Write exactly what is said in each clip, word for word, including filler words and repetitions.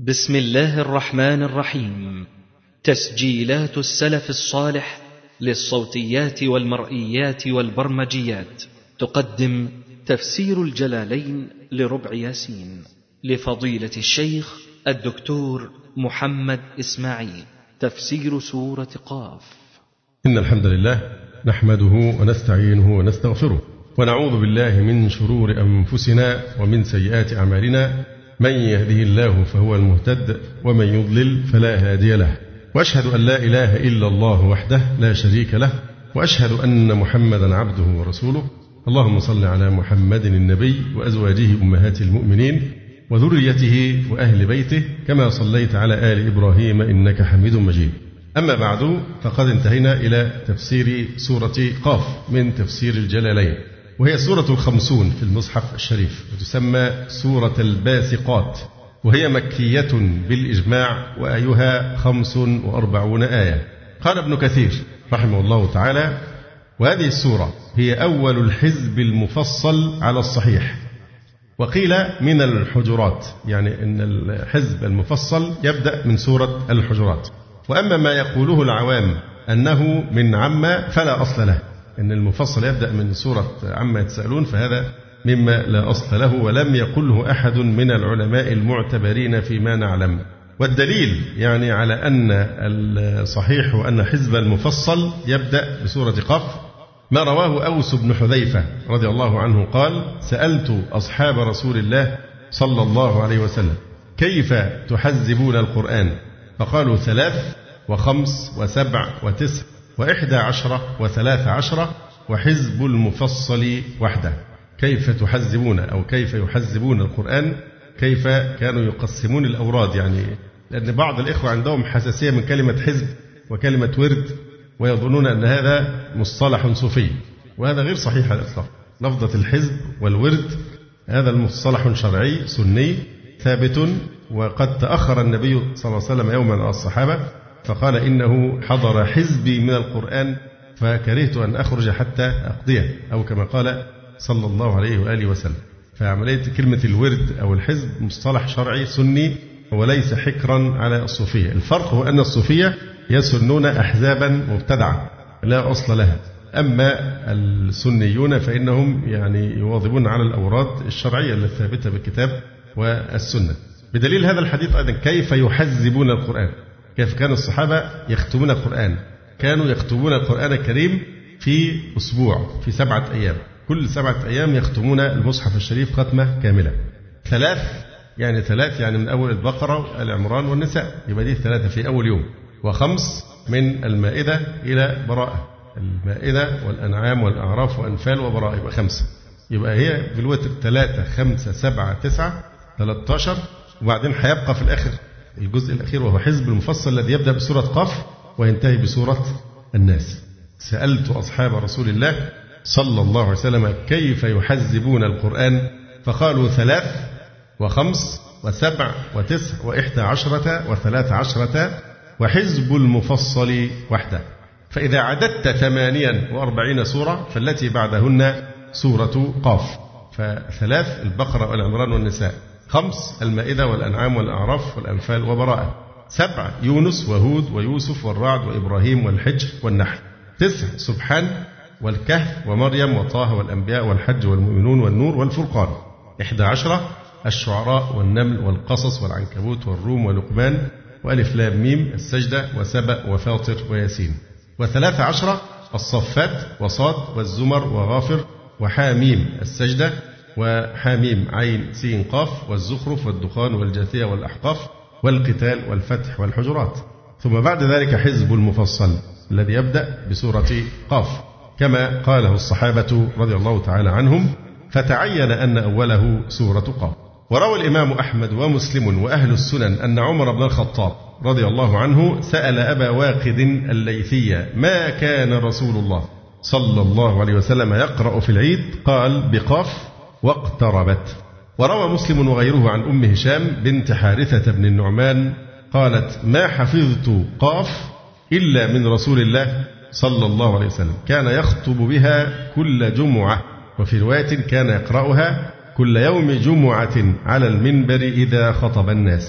بسم الله الرحمن الرحيم. تسجيلات السلف الصالح للصوتيات والمرئيات والبرمجيات تقدم تفسير الجلالين لربع ياسين لفضيلة الشيخ الدكتور محمد إسماعيل. تفسير سورة قاف. إن الحمد لله نحمده ونستعينه ونستغفره ونعوذ بالله من شرور أنفسنا ومن سيئات أعمالنا، من يهده الله فهو المهتد ومن يضلل فلا هادي له، وأشهد أن لا إله إلا الله وحده لا شريك له، وأشهد أن محمدا عبده ورسوله. اللهم صل على محمد النبي وأزواجه أمهات المؤمنين وذريته وأهل بيته كما صليت على آل إبراهيم إنك حميد مجيد. أما بعد، فقد انتهينا إلى تفسير سورة قاف من تفسير الجلالين، وهي سورة الخمسون في المصحف الشريف، وتسمى سورة الباسقات، وهي مكية بالإجماع، وآيها خمس وأربعون آية. قال ابن كثير رحمه الله تعالى: وهذه السورة هي أول الحزب المفصل على الصحيح، وقيل من الحجرات، يعني أن الحزب المفصل يبدأ من سورة الحجرات. وأما ما يقوله العوام أنه من عما فلا أصل له، أن المفصل يبدأ من سورة عما يتساءلون، فهذا مما لا أصل له، ولم يقله أحد من العلماء المعتبرين فيما نعلم. والدليل يعني على أن الصحيح وأن حزب المفصل يبدأ بسورة قاف ما رواه أوس بن حذيفة رضي الله عنه قال: سألت أصحاب رسول الله صلى الله عليه وسلم كيف تحزبون القرآن؟ فقالوا: ثلاث وخمس وسبع وتسع وإحدى عشرة وثلاث عشرة وحزب المفصل وحده. كيف تحزبون أو كيف يحزبون القرآن؟ كيف كانوا يقسمون الأوراد، يعني لأن بعض الإخوة عندهم حساسية من كلمة حزب وكلمة ورد، ويظنون أن هذا مصطلح صوفي، وهذا غير صحيح على الإطلاق. لفظة الحزب والورد هذا المصطلح شرعي سني ثابت، وقد تأخر النبي صلى الله عليه وسلم يوما على الصحابة فقال: إنه حضر حزبي من القرآن فكرهت أن أخرج حتى أقضيه، أو كما قال صلى الله عليه وآله وسلم. فعملية كلمة الورد أو الحزب مصطلح شرعي سني وليس حكرا على الصوفية. الفرق هو أن الصوفية يسنون أحزابا مبتدعة لا أصل لها، أما السنيون فإنهم يعني يواظبون على الأوراد الشرعية الثابتة بالكتاب والسنة. بدليل هذا الحديث أيضا كيف يحزبون القرآن، كيف كان الصحابة يختمون القرآن. كانوا يختمون القرآن الكريم في أسبوع، في سبعة أيام، كل سبعة أيام يختمون المصحف الشريف ختمة كاملة. ثلاث يعني ثلاث يعني من أول البقرة وآل عمران والنساء، يبقى دي ثلاثة في أول يوم. وخمس من المائدة إلى براءة، المائدة والأنعام والأعراف وأنفال وبراءة، يبقى خمسة. يبقى هي بالوتر ثلاثة خمسة سبعة تسعة ثلاثة عشر، وبعدين هيبقى في الآخر الجزء الأخير وهو حزب المفصل الذي يبدأ بسورة قاف وينتهي بسورة الناس. سألت أصحاب رسول الله صلى الله عليه وسلم كيف يحزبون القرآن؟ فقالوا: ثلاث وخمس وسبع وتسع وإحدى عشرة وثلاث عشرة وحزب المفصل وحده. فإذا عددت ثمانيا وأربعين سورة فالتي بعدهن سورة قاف. فثلاث البقرة والعمران والنساء، خمس المائدة والأنعام والأعراف والأنفال وبراءة، سبع يونس وهود ويوسف والرعد وإبراهيم والحجر والنحل، تسع سبحان والكهف ومريم وطه والأنبياء والحج والمؤمنون والنور والفرقان، إحدى عشرة الشعراء والنمل والقصص والعنكبوت والروم ولقمان وألف لام ميم السجدة وسبأ وفاطر وياسين، وثلاث عشرة الصفات وصاد والزمر وغافر وحاميم السجدة وحاميم عين سين قاف والزخرف والدخان والجاثية والأحقاف والقتال والفتح والحجرات. ثم بعد ذلك حزب المفصل الذي يبدأ بسورة قاف كما قاله الصحابة رضي الله تعالى عنهم، فتعين أن أوله سورة قاف. وروى الإمام أحمد ومسلم وأهل السنن أن عمر بن الخطاب رضي الله عنه سأل أبا واقد الليثي: ما كان رسول الله صلى الله عليه وسلم يقرأ في العيد؟ قال: بقاف واقتربت. وروى مسلم وغيره عن أم هشام بنت حارثة بن النعمان قالت: ما حفظت قاف إلا من رسول الله صلى الله عليه وسلم، كان يخطب بها كل جمعة، وفي رواية كان يقرأها كل يوم جمعة على المنبر إذا خطب الناس.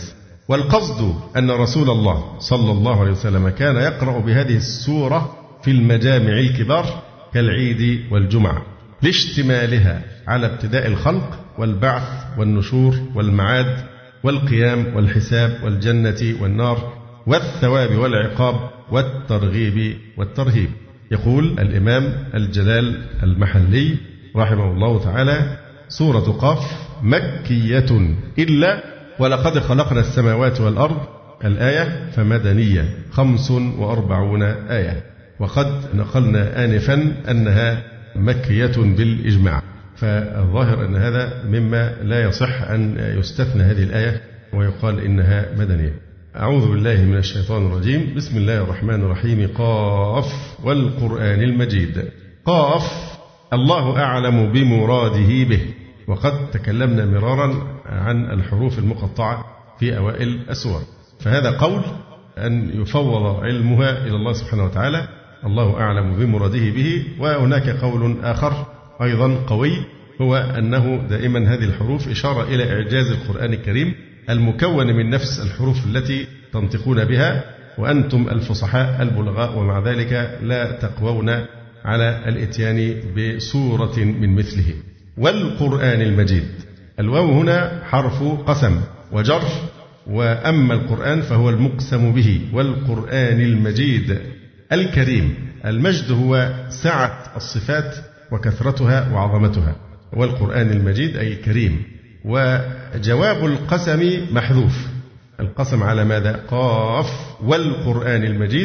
والقصد أن رسول الله صلى الله عليه وسلم كان يقرأ بهذه السورة في المجامع الكبار كالعيد والجمعة لاشتمالها على ابتداء الخلق والبعث والنشور والمعاد والقيام والحساب والجنة والنار والثواب والعقاب والترغيب والترهيب. يقول الإمام الجلال المحلي رحمه الله تعالى: سورة قاف مكية إلا ولقد خلقنا السماوات والأرض الآية فمدنية خمس وأربعون آية، وقد نقلنا آنفا أنها مكية بالإجماع، فالظاهر أن هذا مما لا يصح أن يستثنى هذه الآية ويقال إنها مدنية. أعوذ بالله من الشيطان الرجيم. بسم الله الرحمن الرحيم. قاف والقرآن المجيد. قاف الله أعلم بمراده به، وقد تكلمنا مرارا عن الحروف المقطعة في أوائل السور، فهذا قول أن يفوض علمها إلى الله سبحانه وتعالى، الله أعلم بمراده به. وهناك قول آخر أيضا قوي، هو أنه دائما هذه الحروف إشارة إلى إعجاز القرآن الكريم المكون من نفس الحروف التي تنطقون بها، وأنتم الفصحاء البلغاء، ومع ذلك لا تقوون على الإتيان بسورة من مثله. والقرآن المجيد، الواو هنا حرف قسم وجر، وأما القرآن فهو المقسم به. والقرآن المجيد الكريم، المجد هو سعة الصفات وكثرتها وعظمتها، والقرآن المجيد أي كريم. وجواب القسم محذوف، القسم على ماذا؟ قاف والقرآن المجيد،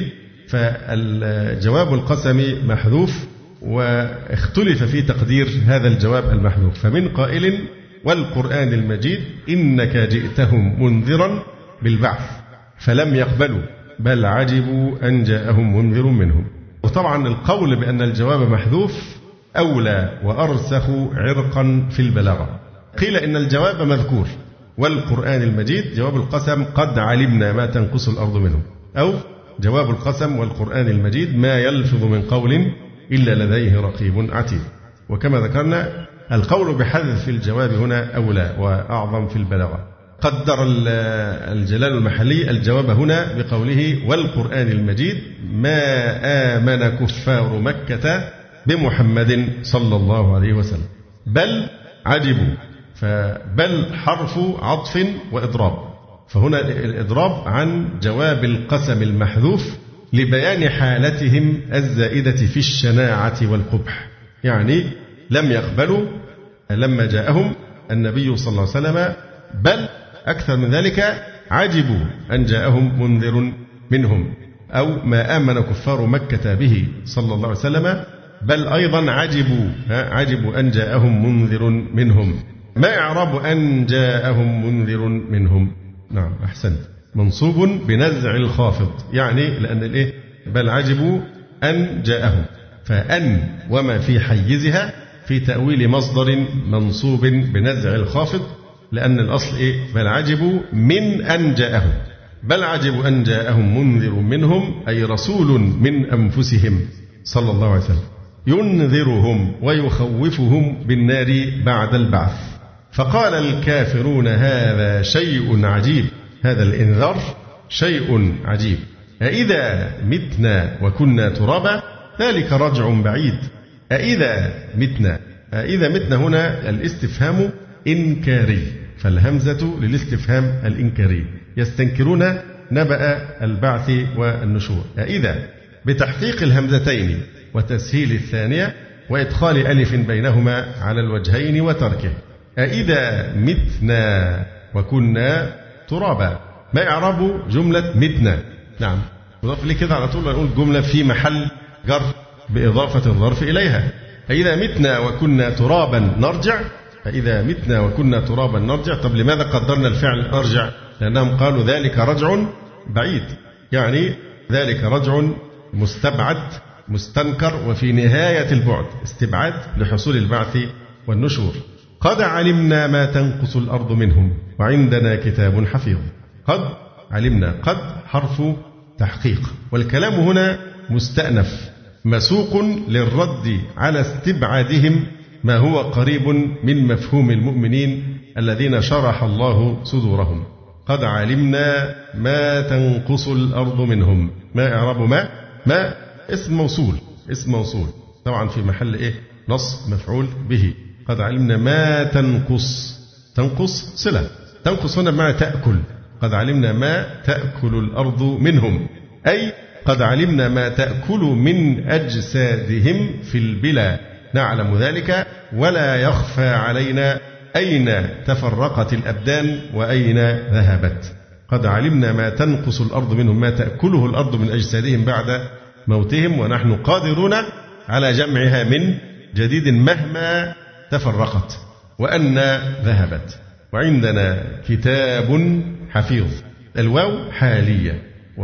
فالجواب القسم محذوف، واختلف في تقدير هذا الجواب المحذوف، فمن قائل: والقرآن المجيد إنك جئتهم منذرا بالبعث فلم يقبلوا بل عجبوا أن جاءهم منذر منهم. وطبعا القول بأن الجواب محذوف أولى وأرسخ عرقا في البلاغة. قيل إن الجواب مذكور، والقرآن المجيد جواب القسم قد علمنا ما تنقص الأرض منه، أو جواب القسم والقرآن المجيد ما يلفظ من قول إلا لديه رقيب عتيد. وكما ذكرنا القول بحذف الجواب هنا أولى وأعظم في البلاغة. قدر الجلال المحلي الجواب هنا بقوله: والقرآن المجيد ما آمن كفار مكة بمحمد صلى الله عليه وسلم بل عجبوا، فبل حرف عطف وإضراب، فهنا الإضراب عن جواب القسم المحذوف لبيان حالتهم الزائدة في الشناعة والقبح، يعني لم يقبلوا لما جاءهم النبي صلى الله عليه وسلم، بل أكثر من ذلك عجبوا أن جاءهم منذر منهم، أو ما آمن كفار مكة به صلى الله عليه وسلم، بل أيضا عجبوا عجبوا أن جاءهم منذر منهم. ما إعراب أن جاءهم منذر منهم؟ نعم أحسنت، منصوب بنزع الخافض، يعني لأن الإيه بل عجبوا أن جاءهم، فأن وما في حيزها في تأويل مصدر منصوب بنزع الخافض، لأن الأصل إيه بل عجبوا من أن جاءهم، بل عجبوا أن جاءهم منذر منهم أي رسول من أنفسهم صلى الله عليه وسلم ينذرهم ويخوفهم بالنار بعد البعث. فقال الكافرون هذا شيء عجيب، هذا الإنذار شيء عجيب، أإذا متنا وكنا ترابا ذلك رجع بعيد. أإذا متنا، أإذا متنا هنا الاستفهام إنكاري، فالهمزة للاستفهام الإنكاري، يستنكرون نبأ البعث والنشور. أإذا بتحقيق الهمزتين وتسهيل الثانية وإدخال ألف بينهما على الوجهين وتركه. أإذا متنا وكنا ترابا، ما إعراب جملة متنا؟ نعم نضاف لي كده على طول نقول جملة في محل جر بإضافة الظرف إليها. أإذا متنا وكنا ترابا نرجع، أإذا متنا وكنا ترابا نرجع. طب لماذا قدرنا الفعل أرجع؟ لأنهم قالوا ذلك رجع بعيد، يعني ذلك رجع مستبعد مستنكر وفي نهاية البعد، استبعاد لحصول البعث والنشور. قد علمنا ما تنقص الأرض منهم وعندنا كتاب حفيظ. قد علمنا، قد حرف تحقيق، والكلام هنا مستأنف مسوق للرد على استبعادهم ما هو قريب من مفهوم المؤمنين الذين شرح الله صدورهم. قد علمنا ما تنقص الأرض منهم. ما إعراب ما؟ ما اسم موصول، اسم موصول طبعا في محل إيه؟ نصب مفعول به. قد علمنا ما تنقص، تنقص صلة، تنقص هنا بمعنى تأكل. قد علمنا ما تأكل الأرض منهم، أي قد علمنا ما تأكل من أجسادهم في البلا، نعلم ذلك ولا يخفى علينا أين تفرقت الأبدان وأين ذهبت. قد علمنا ما تنقص الأرض منهم، ما تأكله الأرض من أجسادهم بعد موتهم، ونحن قادرون على جمعها من جديد مهما تفرقت وأن ذهبت. وعندنا كتاب حفيظ، الواو حالية،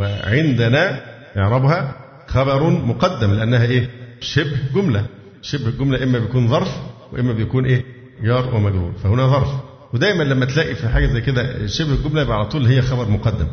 وعندنا إعرابها خبر مقدم لأنها إيه؟ شبه جملة. شبه الجملة إما بيكون ظرف وإما بيكون إيه؟ جار ومجرور، فهنا ظرف. ودايما لما تلاقي في حاجة زي كده شبه الجملة يبقى على طول هي خبر مقدم.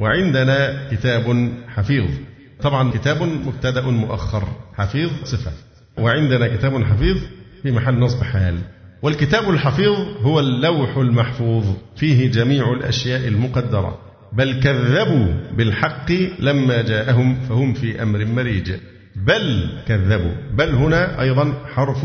وعندنا كتاب حفيظ، طبعا كتاب مبتدأ مؤخر، حفيظ صفة. وعندنا كتاب حفيظ في محل نصب حال. والكتاب الحفيظ هو اللوح المحفوظ فيه جميع الأشياء المقدرة. بل كذبوا بالحق لما جاءهم فهم في أمر مريج. بل كذبوا، بل هنا أيضا حرف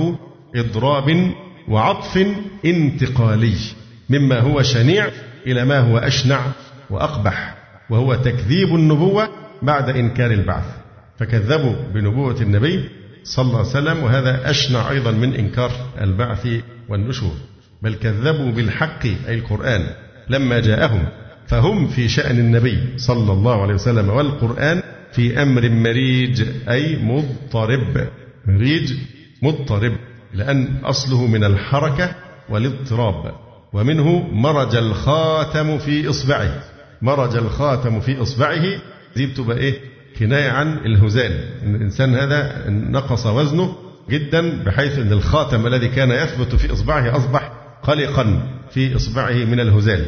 إضراب وعطف انتقالي مما هو شنيع إلى ما هو أشنع وأقبح، وهو تكذيب النبوة بعد إنكار البعث. فكذبوا بنبوة النبي صلى الله عليه وسلم، وهذا أشنع أيضا من إنكار البعث والنشور. بل كذبوا بالحق أي القرآن لما جاءهم فهم في شأن النبي صلى الله عليه وسلم والقرآن في أمر مريج، أي مضطرب. مريج مضطرب لأن أصله من الحركة والاضطراب، ومنه مرج الخاتم في إصبعه. مرج الخاتم في إصبعه دي بتبقى إيه؟ كناية عن الهزال، إن الإنسان هذا نقص وزنه جدا بحيث أن الخاتم الذي كان يثبت في إصبعه أصبح قلقا في إصبعه من الهزال.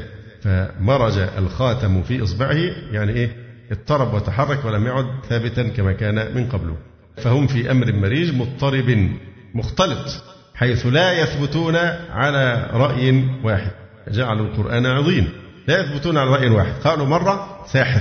فمرج الخاتم في إصبعه يعني إيه؟ اضطرب وتحرك ولم يعد ثابتا كما كان من قبله. فهم في أمر مريج مضطرب مختلط، حيث لا يثبتون على رأي واحد. جعلوا القرآن عظيم، لا يثبتون على رأي واحد. قالوا مرة ساحر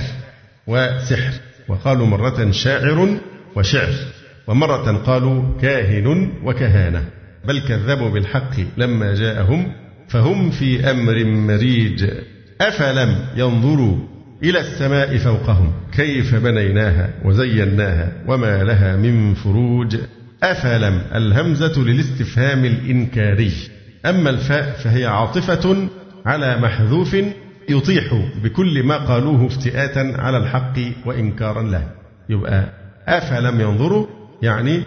وسحر، وقالوا مرة شاعر وشعر، ومرة قالوا كاهن وكهانة. بل كذبوا بالحق لما جاءهم فهم في أمر مريج. أفلم ينظروا إلى السماء فوقهم كيف بنيناها وزيناها وما لها من فروج. أفلم الهمزة للاستفهام الإنكاري، أما الفاء فهي عاطفة على محذوف يطيح بكل ما قالوه افتئاتا على الحق وإنكارا له. يبقى أفلم ينظروا يعني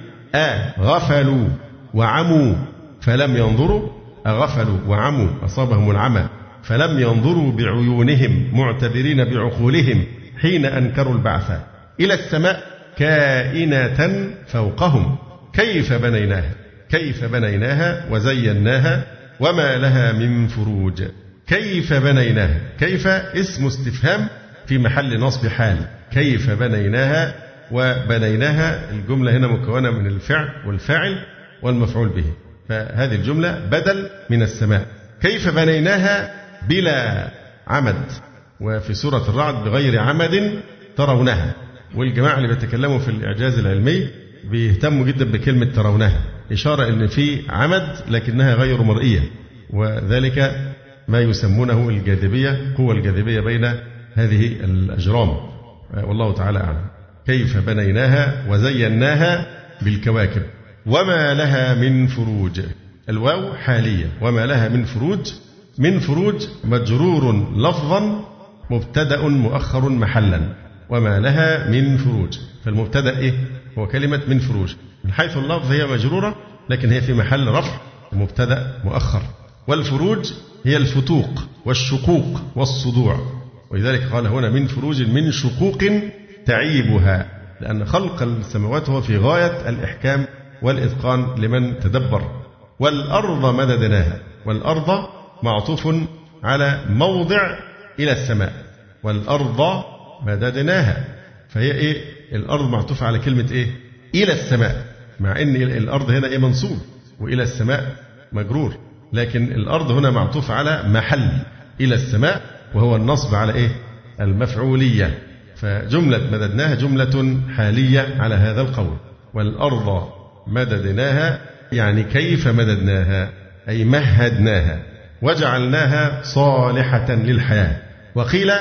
أغفلوا وعموا فلم ينظروا، أغفلوا وعموا أصابهم العمى فلم ينظروا بعيونهم معتبرين بعقولهم حين أنكروا البعث إلى السماء كائنة فوقهم كيف بنيناها كيف بنيناها وزيناها وما لها من فروج. كيف بنيناها، كيف اسم استفهام في محل نصب حال. كيف بنيناها، وبنيناها الجملة هنا مكونة من الفعل والفاعل والمفعول به، فهذه الجملة بدل من السماء. كيف بنيناها بلا عمد، وفي سورة الرعد بغير عمد ترونها. والجماعة اللي بيتكلموا في الإعجاز العلمي بيهتموا جدا بكلمة ترونها، إشارة أن في عمد لكنها غير مرئية، وذلك ما يسمونه الجاذبية، قوة الجاذبية بين هذه الأجرام، والله تعالى أعلم. كيف بنيناها وزيناها بالكواكب وما لها من فروج. الواو حالية، وما لها من فروج. من فروج مجرور لفظا مبتدأ مؤخر محلا، وما لها من فروج. فالمبتدأ إيه؟ هو كلمة من فروج، من حيث اللفظ هي مجرورة لكن هي في محل رفع مبتدأ مؤخر. والفروج هي الفتوق والشقوق والصدوع، ولذلك قال هنا من فروج من شقوق تعيبها، لأن خلق السماوات هو في غاية الإحكام والإتقان لمن تدبر. والأرض مددناها، والأرض معطوف على موضع إلى السماء، والأرض مددناها، فهي إيه؟ الأرض معطوف على كلمة إيه؟ إلى السماء، مع أن الأرض هنا إيه؟ منصوب، وإلى السماء مجرور، لكن الأرض هنا معطوف على محل إلى السماء، وهو النصب على إيه؟ المفعولية. فجملة مددناها جملة حالية على هذا القول. والأرض مددناها يعني كيف مددناها، أي مهدناها وجعلناها صالحة للحياة. وقيل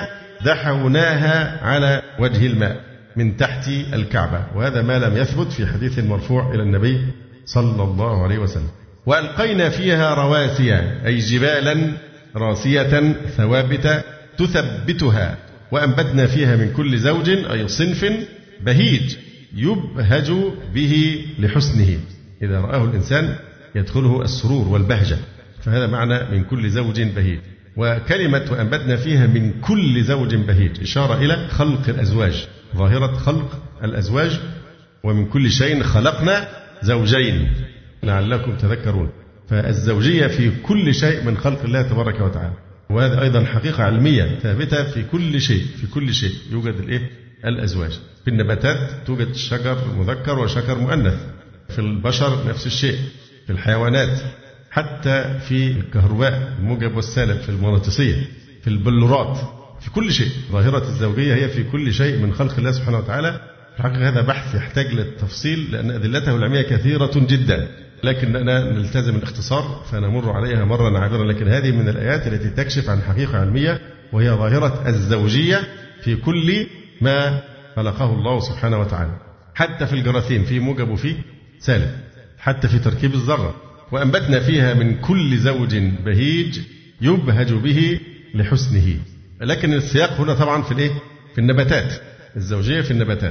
دحوناها على وجه الماء من تحت الكعبة، وهذا ما لم يثبت في حديث مرفوع إلى النبي صلى الله عليه وسلم. وألقينا فيها رواسي أي جبالا راسية ثوابت تثبتها، وأنبتنا فيها من كل زوج أي صنف بهيج يبهج به لحسنه، إذا رآه الإنسان يدخله السرور والبهجة، فهذا معنى من كل زوج بهيج. وكلمة وأنبتنا فيها من كل زوج بهيج إشارة إلى خلق الأزواج، ظاهرة خلق الأزواج. ومن كل شيء خلقنا زوجين لعلكم تذكرون، فالزوجية في كل شيء من خلق الله تبارك وتعالى، وهذا أيضا حقيقة علمية ثابتة في كل شيء. في كل شيء يوجد الإيه؟ الأزواج. في النباتات توجد شجر مذكر وشجر مؤنث، في البشر نفس الشيء، في الحيوانات، حتى في الكهرباء الموجب والسالب، في المغناطيسية، في البلورات، في كل شيء. ظاهرة الزوجية هي في كل شيء من خلق الله سبحانه وتعالى. في الحقيقة هذا بحث يحتاج للتفصيل لأن أدلته العلمية كثيرة جدا، لكننا نلتزم الاختصار فنمر عليها مرة عابرة. لكن هذه من الآيات التي تكشف عن حقيقة علمية، وهي ظاهرة الزوجية في كل ما خلقه الله سبحانه وتعالى، حتى في الجراثيم في موجب وفي سالب، حتى في تركيب الذرة. وأنبتنا فيها من كل زوج بهيج يبهج به لحسنه. لكن السياق هنا طبعا في الايه؟ في النباتات، الزوجية في النباتات.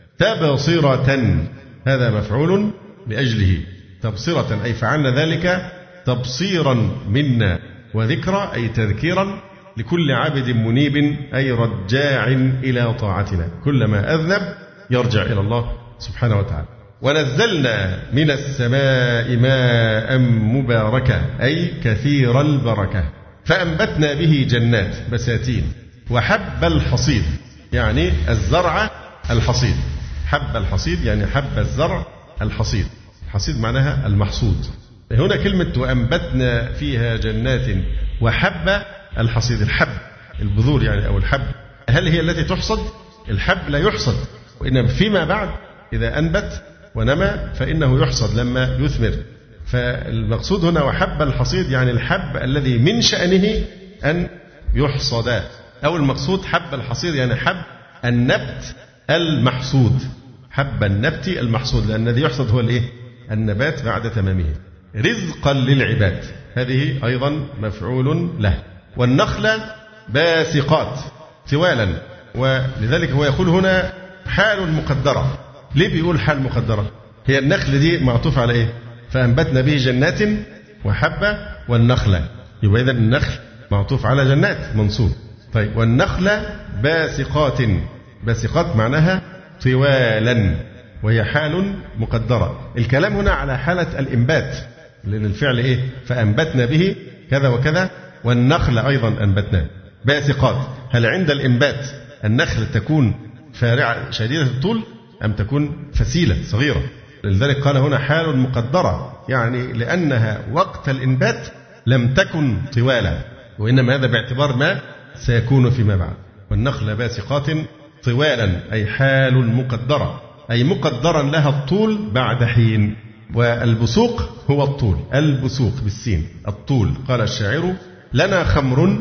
تبصرة هذا مفعول لأجله، تبصرة أي فعلنا ذلك تبصيرا منا، وذكرى أي تذكيرا لكل عبد منيب أي رجاع إلى طاعتنا، كلما أذنب يرجع إلى الله سبحانه وتعالى. ونزلنا من السماء ماء مباركا أي كثير البركة، فأنبتنا به جنات بساتين وحب الحصيد يعني الزرع الحصيد. حب الحصيد يعني حب الزرع الحصيد، الحصيد معناها المحصود. هنا كلمة وأنبتنا فيها جنات وحب الحصيد، الحب البذور يعني أو الحب، هل هي التي تحصد؟ الحب لا يحصد، وإنما فيما بعد إذا أنبت ونمى فإنه يحصد لما يثمر. فالمقصود هنا وحب الحصيد يعني الحب الذي من شأنه أن يحصد، أو المقصود حب الحصيد يعني حب النبت المحصود، حب النبت المحصود، لأن الذي يحصد هو الإيه؟ النبات بعد تمامه. رزقا للعباد هذه أيضا مفعول له. والنخل باسقات طوالا، ولذلك هو يقول هنا حال مقدرة. ليه بيقول حال مقدرة؟ هي النخل دي معطوف على إيه؟ فأنبتنا به جنات وحب والنخل، يبقى إذن النخل معطوف على جنات منصوب. طيب والنخل باسقات، باسقات معناها طوالا، وهي حال مقدرة. الكلام هنا على حالة الإنبات، لأن الفعل إيه؟ فأنبتنا به كذا وكذا، والنخل أيضا أنبتنا باسقات. هل عند الإنبات النخل تكون فارعة شديدة الطول أم تكون فسيلة صغيرة؟ لذلك قال هنا حال مقدرة، يعني لأنها وقت الإنبات لم تكن طوالا، وإنما هذا باعتبار ما سيكون فيما بعد. والنخل باسقات طوالا أي حال مقدرة، أي مقدرا لها الطول بعد حين. والبسوق هو الطول، البسوق بالسين الطول. قال الشاعر لنا خمر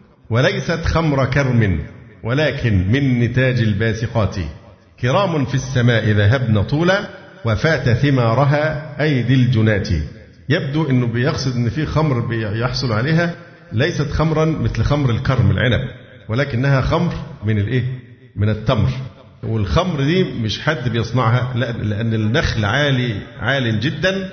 وليست خمر كرم ولكن من نتاج الباسقات، كرام في السماء ذهبن طولا وفات ثمارها أيدي الجنات. يبدو أنه بيقصد أن في خمر بيحصل عليها ليست خمرا مثل خمر الكرم العنب، ولكنها خمر من الإيه؟ من التمر. والخمر دي مش حد بيصنعها، لا، لأن النخل عالي عال جدا،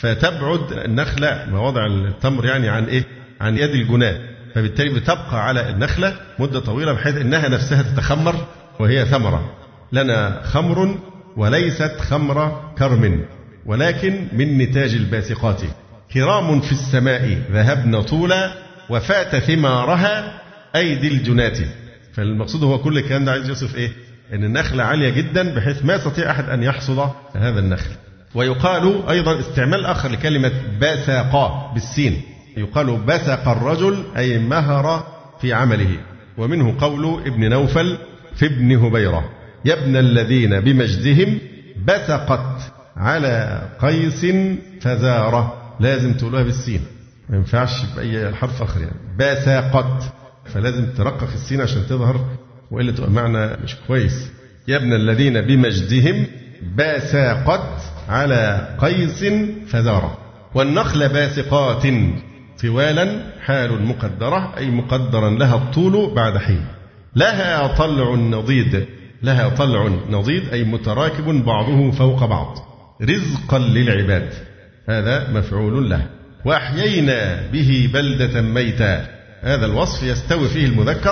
فتبعد النخلة مواضع التمر يعني عن إيه؟ عن يد الجنات، فبالتالي بتبقى على النخلة مدة طويلة بحيث أنها نفسها تتخمر وهي ثمرة. لنا خمر وليست خمر كرم ولكن من نتاج الباسقات، كرام في السماء ذهبن طولا وفات ثمارها أيدي الجنات. فالمقصود هو كل الكلام ده عايز يوصف إيه؟ أن النخلة عالية جدا بحيث ما يستطيع أحد أن يحصد هذا النخل. ويقال أيضا استعمال آخر لكلمة باسقا بالسين، يقال بسق الرجل أي مهر في عمله، ومنه قول ابن نوفل في ابن هبيرة: يا ابن الذين بمجدهم بثقت على قيس فزارة. لازم تقولها بالسين، ما ينفعش بأي حرف آخر يعني. بثقت، فلازم ترقق السين عشان تظهر، وإلا تبقى معنى مش كويس. يا ابن الذين بمجدهم بثقت على قيس فزارة. والنخل باسقات طوالا حال مقدرة، أي مقدرا لها الطول بعد حين. لها طلع نضيد، لها طلع نضيد أي متراكب بعضه فوق بعض. رزقا للعباد، هذا مفعول له. وأحيينا به بلدة ميتا، هذا الوصف يستوي فيه المذكر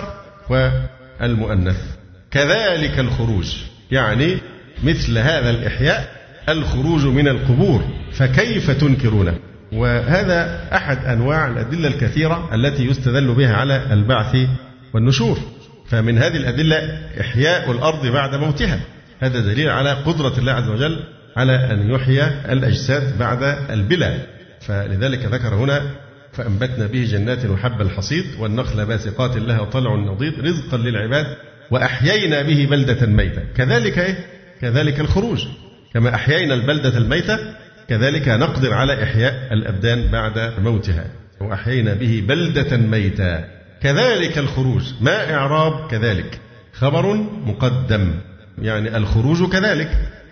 والمؤنث. كذلك الخروج، يعني مثل هذا الإحياء الخروج من القبور، فكيف تنكرونه. وهذا أحد أنواع الأدلة الكثيرة التي يستدل بها على البعث والنشور. فمن هذه الأدلة إحياء الأرض بعد موتها، هذا دليل على قدرة الله عز وجل على أن يحيي الأجساد بعد البلى. فلذلك ذكر هنا: فأنبتنا به جنات وحب الحصيد والنخل باسقات لها طلع نضيد رزقا للعباد وأحيينا به بلدة ميتة. كذلك إيه؟ كذلك الخروج، كما أحيينا البلدة الميتة كذلك نقدر على إحياء الأبدان بعد موتها. وأحيينا به بلدة ميتة كذلك الخروج. ما إعراب كذلك؟ خبر مقدم، يعني الخروج كذلك،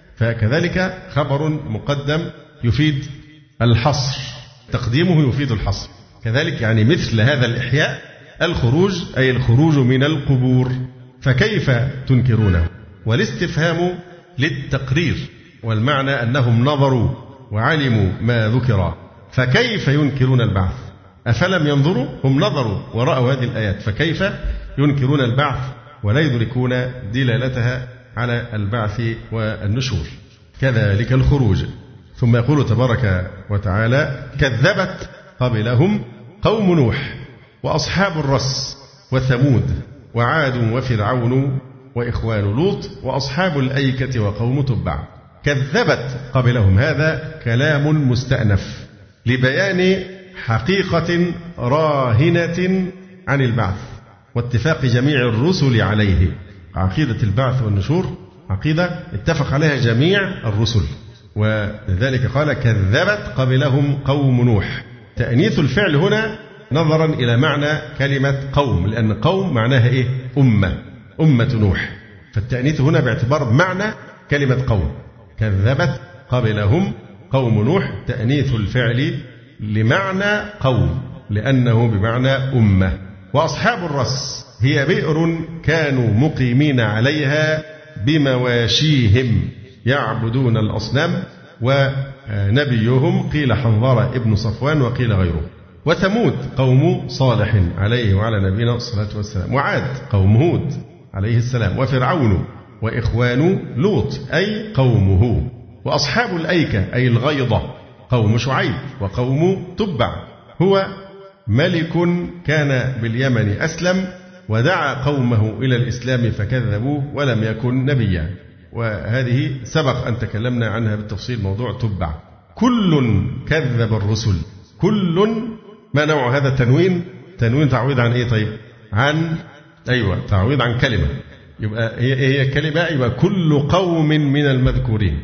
فكذلك خبر مقدم يفيد الحصر، تقديمه يفيد الحصر. كذلك يعني مثل هذا الإحياء الخروج، أي الخروج من القبور، فكيف تنكرونه. والاستفهام للتقرير، والمعنى أنهم نظروا وعلموا ما ذكر، فكيف ينكرون البعث؟ أفلم ينظروا؟ هم نظروا ورأوا هذه الآيات، فكيف ينكرون البعث ولا يدركون دلالتها على البعث والنشور. كذلك الخروج. ثم يقول تبارك وتعالى: كذبت قبلهم قوم نوح وأصحاب الرس وثمود وعاد وفرعون وإخوان لوط وأصحاب الأيكة وقوم تبع. كذبت قبلهم، هذا كلام مستأنف لبيان حقيقة راهنة عن البعث واتفاق جميع الرسل عليه. عقيدة البعث والنشور عقيدة اتفق عليها جميع الرسل، ولذلك قال: كذبت قبلهم قوم نوح. تأنيث الفعل هنا نظرا إلى معنى كلمة قوم، لأن قوم معناها إيه؟ أمة، أمة نوح، فالتأنيث هنا باعتبار معنى كلمة قوم. كذبت قبلهم قوم نوح، تأنيث الفعل لمعنى قوم لأنه بمعنى أمة. وأصحاب الرس هي بئر كانوا مقيمين عليها بمواشيهم يعبدون الأصنام، ونبيهم قيل حنظلة ابن صفوان وقيل غيره. وثمود قوم صالح عليه وعلى نبينا الصلاة والسلام. وعاد قوم هود عليه السلام. وفرعون وإخوان لوط أي قومه. وأصحاب الأيكة أي الغيضة قوم شعيب وقوم تبع. هو ملك كان باليمن أسلم ودعا قومه إلى الإسلام فكذبوه ولم يكن نبيا، وهذه سبق أن تكلمنا عنها بالتفصيل، موضوع تبع. كل كذب الرسل. كل، ما نوع هذا التنوين؟ تنوين تعويض عن إيه طيب؟ عن أيوة تعويض عن كلمة، يبقى هي هي كلمة، يبقى كل قوم من المذكورين،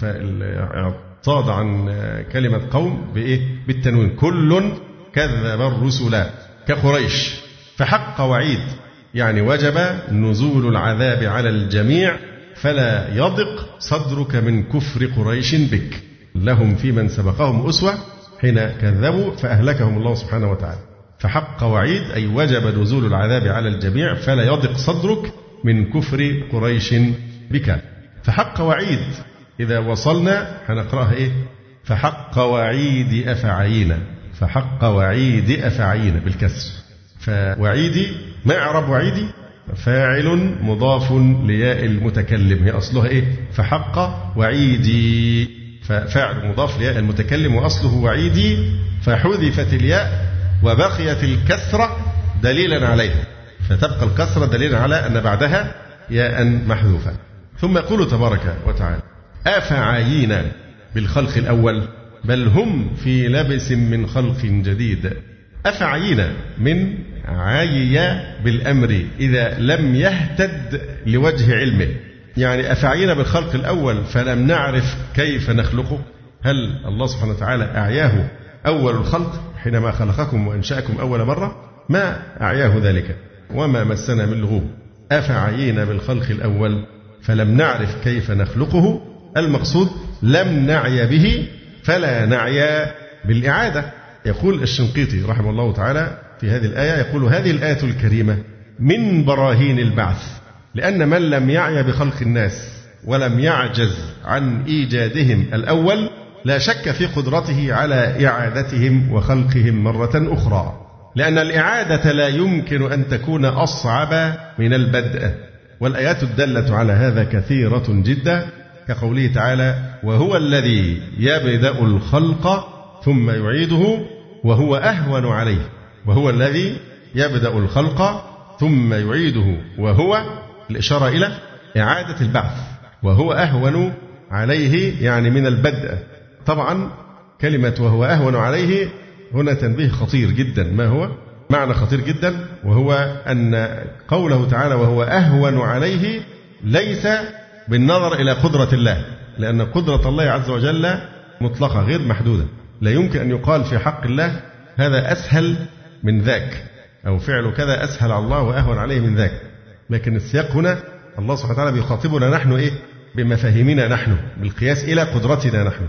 فاعتاض عن كلمة قوم بإيه؟ بالتنوين. كل كذب الرسل كقريش، فحق وعيد يعني وجب نزول العذاب على الجميع، فلا يضق صدرك من كفر قريش بك. لهم في من سبقهم أسوة حين كذبوا فأهلكهم الله سبحانه وتعالى. فحق وعيد أي وجب نزول العذاب على الجميع، فلا يضق صدرك من كفر قريش بك. فحق وعيد إذا وصلنا هنقرأها إيه؟ فحق وعيد أفعينا. فحق وعيد أفعينا بالكسر. فوعيدي ما إعراب وعيدي؟ فاعل مضاف لياء المتكلم، هي أصلها إيه؟ فحق وعيدي، ففاعل مضاف لياء المتكلم وأصله وعيدي، فحذفت الياء وبقيت الكسرة دليلا عليها، فتبقى الكسرة دليلا على أن بعدها ياء محذوفة. ثم يقول تبارك وتعالى: أفعينا بالخلق الأول بل هم في لبس من خلق جديد. أفعينا من عايي بالأمر إذا لم يهتد لوجه علمه، يعني أفعينا بالخلق الأول فلم نعرف كيف نخلقه. هل الله سبحانه وتعالى أعياه أول الخلق حينما خلقكم وأنشأكم أول مرة؟ ما أعياه ذلك، وما مسنا من لغوب. أفعينا بالخلق الأول فلم نعرف كيف نخلقه، المقصود لم نعي به فلا نعي بالإعادة. يقول الشنقيطي رحمه الله تعالى في هذه الآية، يقول: هذه الآية الكريمة من براهين البعث، لأن من لم يعي بخلق الناس ولم يعجز عن إيجادهم الأول لا شك في قدرته على إعادتهم وخلقهم مرة أخرى، لأن الإعادة لا يمكن أن تكون أصعب من البدء. والآيات الدالة على هذا كثيرة جدا، كقوله تعالى: وهو الذي يبدأ الخلق ثم يعيده وهو أهون عليه. وهو الذي يبدأ الخلق ثم يعيده وهو الإشارة إلى إعادة البعث، وهو أهون عليه يعني من البدء. طبعا كلمة وهو أهون عليه هنا تنبيه خطير جدا. ما هو؟ معنى خطير جدا، وهو أن قوله تعالى وهو أهون عليه ليس بالنظر إلى قدرة الله، لأن قدرة الله عز وجل مطلقة غير محدودة، لا يمكن أن يقال في حق الله هذا أسهل من ذاك، أو فعل كذا أسهل على الله وأهون عليه من ذاك. لكن السياق هنا الله سبحانه وتعالى بيخاطبنا نحن إيه؟ بمفاهيمنا نحن، بالقياس إلى قدرتنا نحن.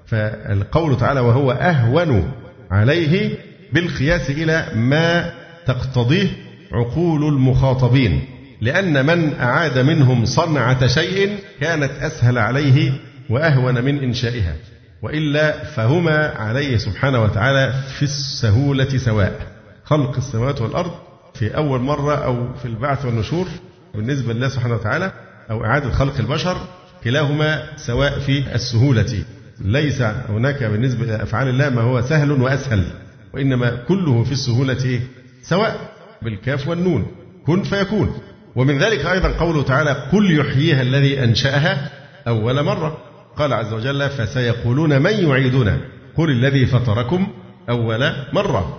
فالقول تعالى وهو أهون عليه بالقياس إلى ما تقتضيه عقول المخاطبين، لأن من أعاد منهم صنعة شيء كانت أسهل عليه وأهون من إنشائها، وإلا فهما عليه سبحانه وتعالى في السهولة سواء. خلق السماوات والأرض في أول مرة أو في البعث والنشور بالنسبة لله سبحانه وتعالى، أو إعادة خلق البشر، كلاهما سواء في السهولة. ليس هناك بالنسبة إلى أفعال الله ما هو سهل وأسهل، وإنما كله في السهولة سواء، بالكاف والنون، كن فيكون. ومن ذلك أيضا قوله تعالى قل يحييها الذي أنشأها أول مرة. قال عز وجل فسيقولون من يعيدنا قل الذي فطركم أول مرة.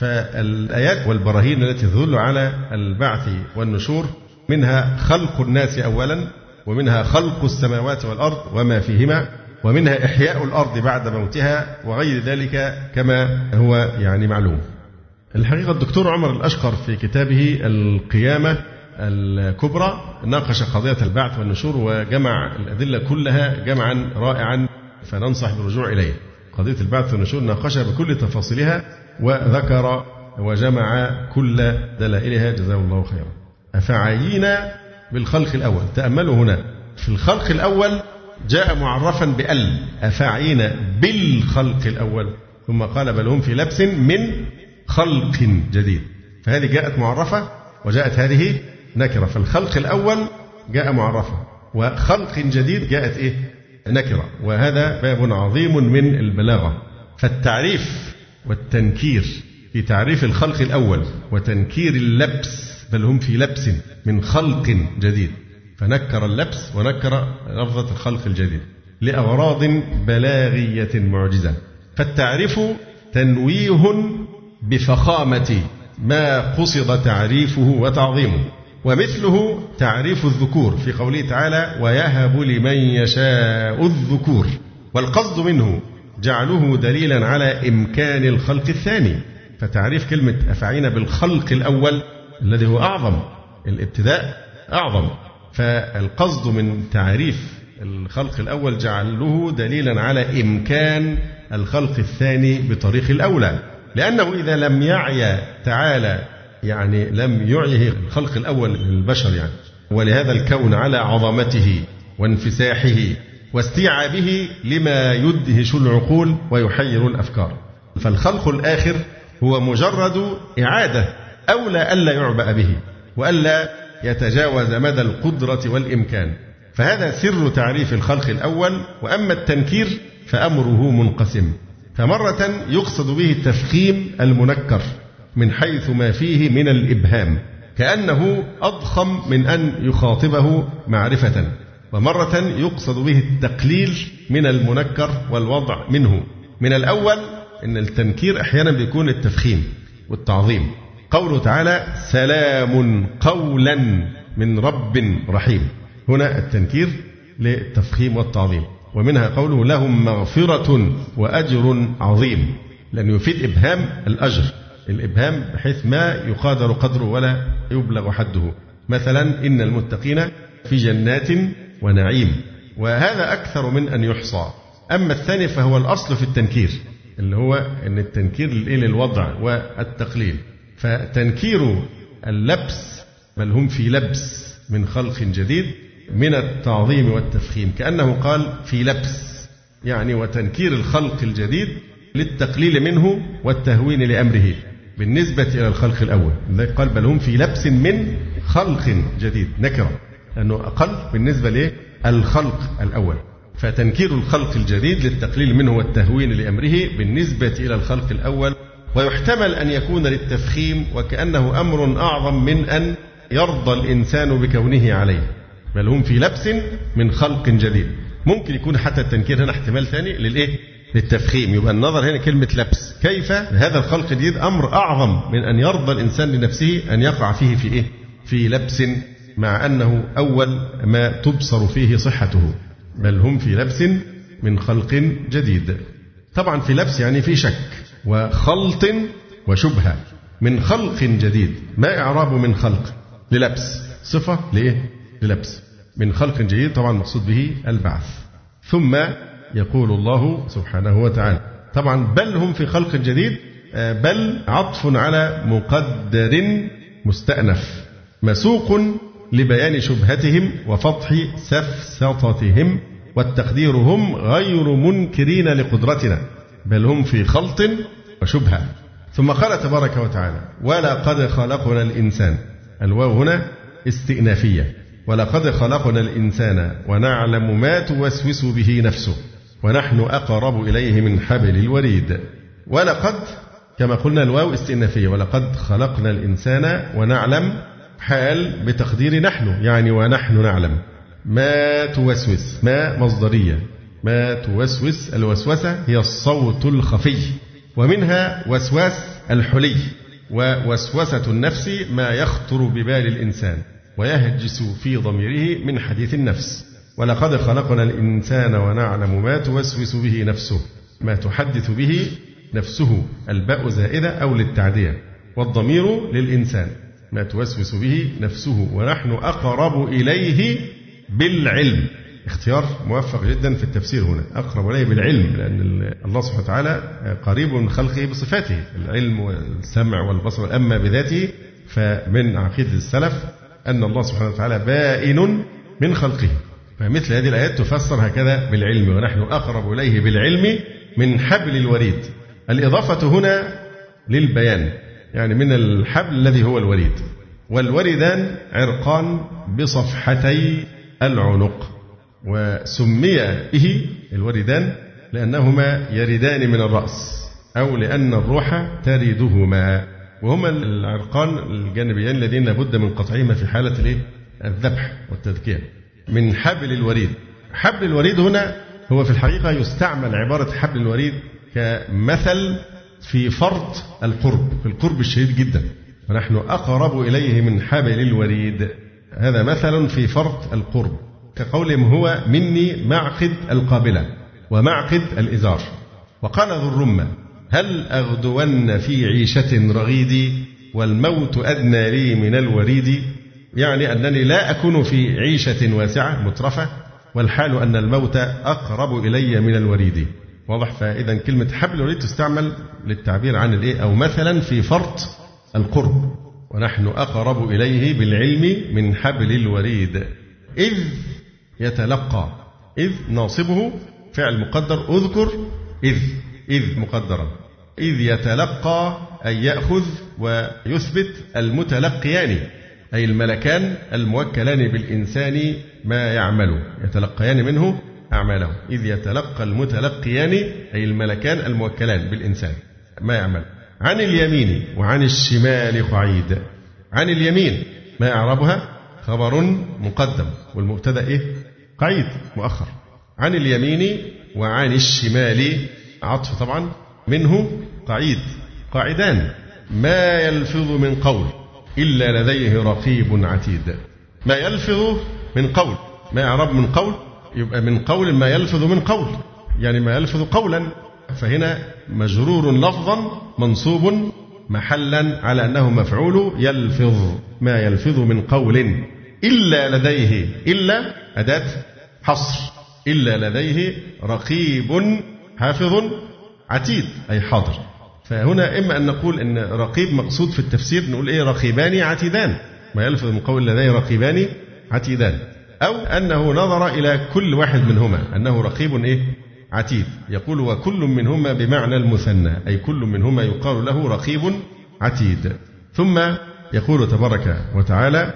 فالآيات والبراهين التي تدل على البعث والنشور منها خلق الناس أولا، ومنها خلق السماوات والأرض وما فيهما، ومنها إحياء الأرض بعد موتها، وغير ذلك كما هو يعني معلوم. الحقيقة الدكتور عمر الأشقر في كتابه القيامة الكبرى ناقش قضية البعث والنشور وجمع الأدلة كلها جمعا رائعا، فننصح بالرجوع إليه. قضية البعث والنشور ناقشها بكل تفاصيلها وذكر وجمع كل دلائلها، جزاه الله خيرا. أفعينا بالخلق الأول، تأملوا هنا في الخلق الأول جاء معرفا بأل، أفعينا بالخلق الأول، ثم قال بل هم في لبس من خلق جديد. فهذه جاءت معرفة وجاءت هذه نكرة. فالخلق الأول جاء معرفة، وخلق جديد جاءت إيه؟ نكرة. وهذا باب عظيم من البلاغة. فالتعريف والتنكير في تعريف الخلق الأول وتنكير اللبس، بل هم في لبس من خلق جديد، فنكر اللبس ونكر لفظة الخلق الجديد لأغراض بلاغية معجزة. فالتعريف تنويه بفخامة ما قصد تعريفه وتعظيمه، ومثله تعريف الذكور في قوله تعالى ويهب لمن يشاء الذكور، والقصد منه جعله دليلا على إمكان الخلق الثاني. فتعريف كلمة أفعينا بالخلق الأول الذي هو أعظم، الابتداء أعظم، فالقصد من تعريف الخلق الأول جعله دليلا على إمكان الخلق الثاني بطريق الأولى، لأنه إذا لم يعي تعالى يعني لم يعيه الخلق الأول للبشر يعني ولهذا الكون على عظمته وانفساحه واستيعابه لما يدهش العقول ويحير الأفكار. فالخلق الآخر هو مجرد إعادة، أولى ألا يعبأ به وألا يتجاوز مدى القدرة والإمكان. فهذا سر تعريف الخلق الأول. وأما التنكير فأمره منقسم، فمرة يقصد به التفخيم المنكر من حيث ما فيه من الإبهام كأنه أضخم من أن يخاطبه معرفة، ومرة يقصد به التقليل من المنكر والوضع منه. من الأول إن التنكير أحيانا بيكون التفخيم، والتعظيم. قوله تعالى سلام قولا من رب رحيم، هنا التنكير للتفخيم والتعظيم. ومنها قوله لهم مغفرة وأجر عظيم، لأنه يفيد إبهام الأجر، الإبهام بحيث ما يقادر قدره ولا يبلغ حده. مثلا إن المتقين في جنات ونعيم، وهذا أكثر من أن يحصى. أما الثاني فهو الأصل في التنكير، اللي هو أن التنكير للوضع والتقليل. فتنكير اللبس بل هم في لبس من خلق جديد من التعظيم والتفخيم، كأنه قال في لبس يعني، وتنكير الخلق الجديد للتقليل منه والتهوين لأمره بالنسبة إلى الخلق الأول. لذلك قال بل هم في لبس من خلق جديد، نكرة لأنه أقل بالنسبة للخلق الأول. فتنكير الخلق الجديد للتقليل منه والتهوين لأمره بالنسبة إلى الخلق الأول. ويحتمل أن يكون للتفخيم وكأنه أمر أعظم من أن يرضى الإنسان بكونه عليه، بل هم في لبس من خلق جديد. ممكن يكون حتى التنكير هنا احتمال ثاني للإيه؟ للتفخيم. يبقى النظر هنا كلمة لبس، كيف هذا الخلق الجديد أمر أعظم من أن يرضى الإنسان لنفسه أن يقع فيه في إيه؟ في لبس، مع أنه أول ما تبصر فيه صحته. بل هم في لبس من خلق جديد. طبعا في لبس يعني في شك وخلط وشبهة. من خلق جديد، ما إعراب من خلق؟ للبس، صفة لإيه؟ للبس. من خلق جديد طبعا مقصود به البعث. ثم يقول الله سبحانه وتعالى طبعا بل هم في خلق جديد، بل عطف على مقدر مستأنف مسوق لبيان شبهتهم وفضح سفسطتهم، والتقدير هم غير منكرين لقدرتنا، بل هم في خلط وشبهة. ثم قال تبارك وتعالى ولقد خلقنا الإنسان، الواو هنا استئنافية، ولقد خلقنا الإنسان ونعلم ما توسوس به نفسه ونحن أقرب إليه من حبل الوريد. ولقد كما قلنا الواو استئنافية، ولقد خلقنا الإنسان ونعلم حال بتقدير نحن، يعني ونحن نعلم ما توسوس، ما مصدرية، ما توسوس، الوسوسة هي الصوت الخفي، ومنها وسواس الحلي، ووسوسة النفس ما يخطر ببال الإنسان ويهجس في ضميره من حديث النفس. ولقد خلقنا الإنسان ونعلم ما توسوس به نفسه، ما تحدث به نفسه، الباء زائدة أو للتعدية، والضمير للإنسان، ما توسوس به نفسه، ونحن أقرب إليه بالعلم. اختيار موفق جدا في التفسير هنا، أقرب إليه بالعلم، لأن الله سبحانه وتعالى قريب من خلقه بصفاته، العلم والسمع والبصر. أما بذاته فمن عقيدة السلف أن الله سبحانه وتعالى بائن من خلقه، فمثل هذه الآيات تفسر هكذا بالعلم، ونحن أقرب إليه بالعلم من حبل الوريد. الإضافة هنا للبيان، يعني من الحبل الذي هو الوريد. والوردان عرقان بصفحتي العنق، وسمي به الوردان لأنهما يردان من الرأس، أو لأن الروح تردهما، وهما العرقان الجانبيان الذين لابد من قطعهما في حالة الذبح والتذكية. من حبل الوريد. حبل الوريد هنا هو في الحقيقة يستعمل عبارة حبل الوريد كمثل في فرط القرب، في القرب الشديد جدا، ونحن أقرب إليه من حبل الوريد. هذا مثل في فرط القرب، كقولهم هو مني معقد القابلة ومعقد الإزار. وقال ذو الرمة هل أغدون في عيشة رغيدي والموت أدنى لي من الوريد، يعني أنني لا أكون في عيشة واسعة مترفة، والحال أن الموت أقرب إلي من الوريد. واضح؟ فإذا كلمة حبل الوريد تستعمل للتعبير عن الإيه، أو مثلا في فرط القرب، ونحن أقرب إليه بالعلم من حبل الوريد. إذ يتلقى، إذ ناصبه فعل مقدر، أذكر إذ، إذ مقدرا، إذ يتلقى أي يأخذ ويثبت المتلقيان، أي الملكان الموكلان بالإنسان ما يعمل، يتلقيان منه أعماله. إذ يتلقى المتلقيان أي الملكان الموكلان بالإنسان ما يعمل. عن اليمين وعن الشمال قعيد. عن اليمين ما إعرابها؟ خبر مقدم، والمبتدأ إيه؟ قعيد مؤخر. عن اليمين وعن الشمال عطف طبعا، منه قعيد، قاعدان، ما يلفظ من قول إلا لديه رقيب عتيد. ما يلفظ من قول، ما إعراب من قول؟ يبقى من قول ما يلفظ من قول، يعني ما يلفظ قولا، فهنا مجرور لفظا منصوب محلا على أنه مفعول يلفظ، ما يلفظ من قول إلا لديه، إلا أداة حصر، إلا لديه رقيب حافظ عتيد أي حاضر. فهنا إما أن نقول إن رقيب مقصود في التفسير، نقول إيه رقيبان عتيدان، ما يلفظ من قول لديه رقيبان عتيدان، أو أنه نظر إلى كل واحد منهما أنه رقيب إيه عتيد، يقول وكل منهما بمعنى المثنى، أي كل منهما يقال له رقيب عتيد. ثم يقول تبارك وتعالى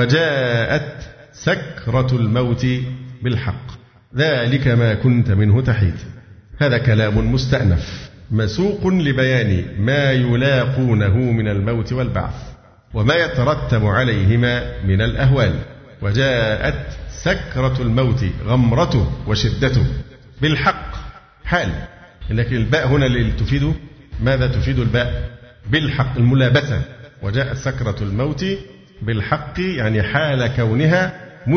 وجاءت سكرة الموت بالحق ذلك ما كنت منه تحيد. هذا كلام مستأنف مسوق لبيان ما يلاقونه من الموت والبعث وما يترتب عليهما من الأهوال. وجاءت سكرة الموت غمرته وشدته بالحق حال، لكن الباء هنا اللي تفيد ماذا؟ تفيد الباء بالحق الملابسة. وجاءت سكرة الموت بالحق يعني حال كونها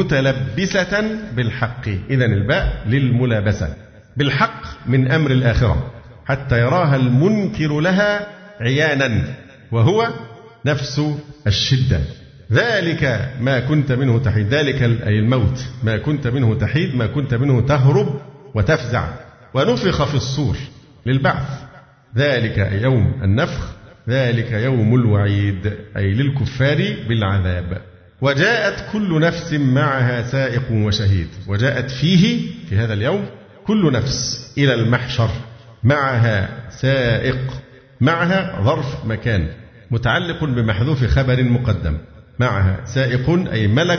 متلبسة بالحق، إذن الباء للملابسة. بالحق من أمر الآخرة حتى يراها المنكر لها عيانا، وهو نفس الشدة. ذلك ما كنت منه تحيد، ذلك أي الموت ما كنت منه تحيد، ما كنت منه تهرب وتفزع. ونفخ في الصور للبعث، ذلك يوم النفخ، ذلك يوم الوعيد أي للكفار بالعذاب. وجاءت كل نفس معها سائق وشهيد، وجاءت فيه في هذا اليوم كل نفس إلى المحشر معها سائق، معها ظرف مكان متعلق بمحذوف خبر مقدم، معها سائق أي ملك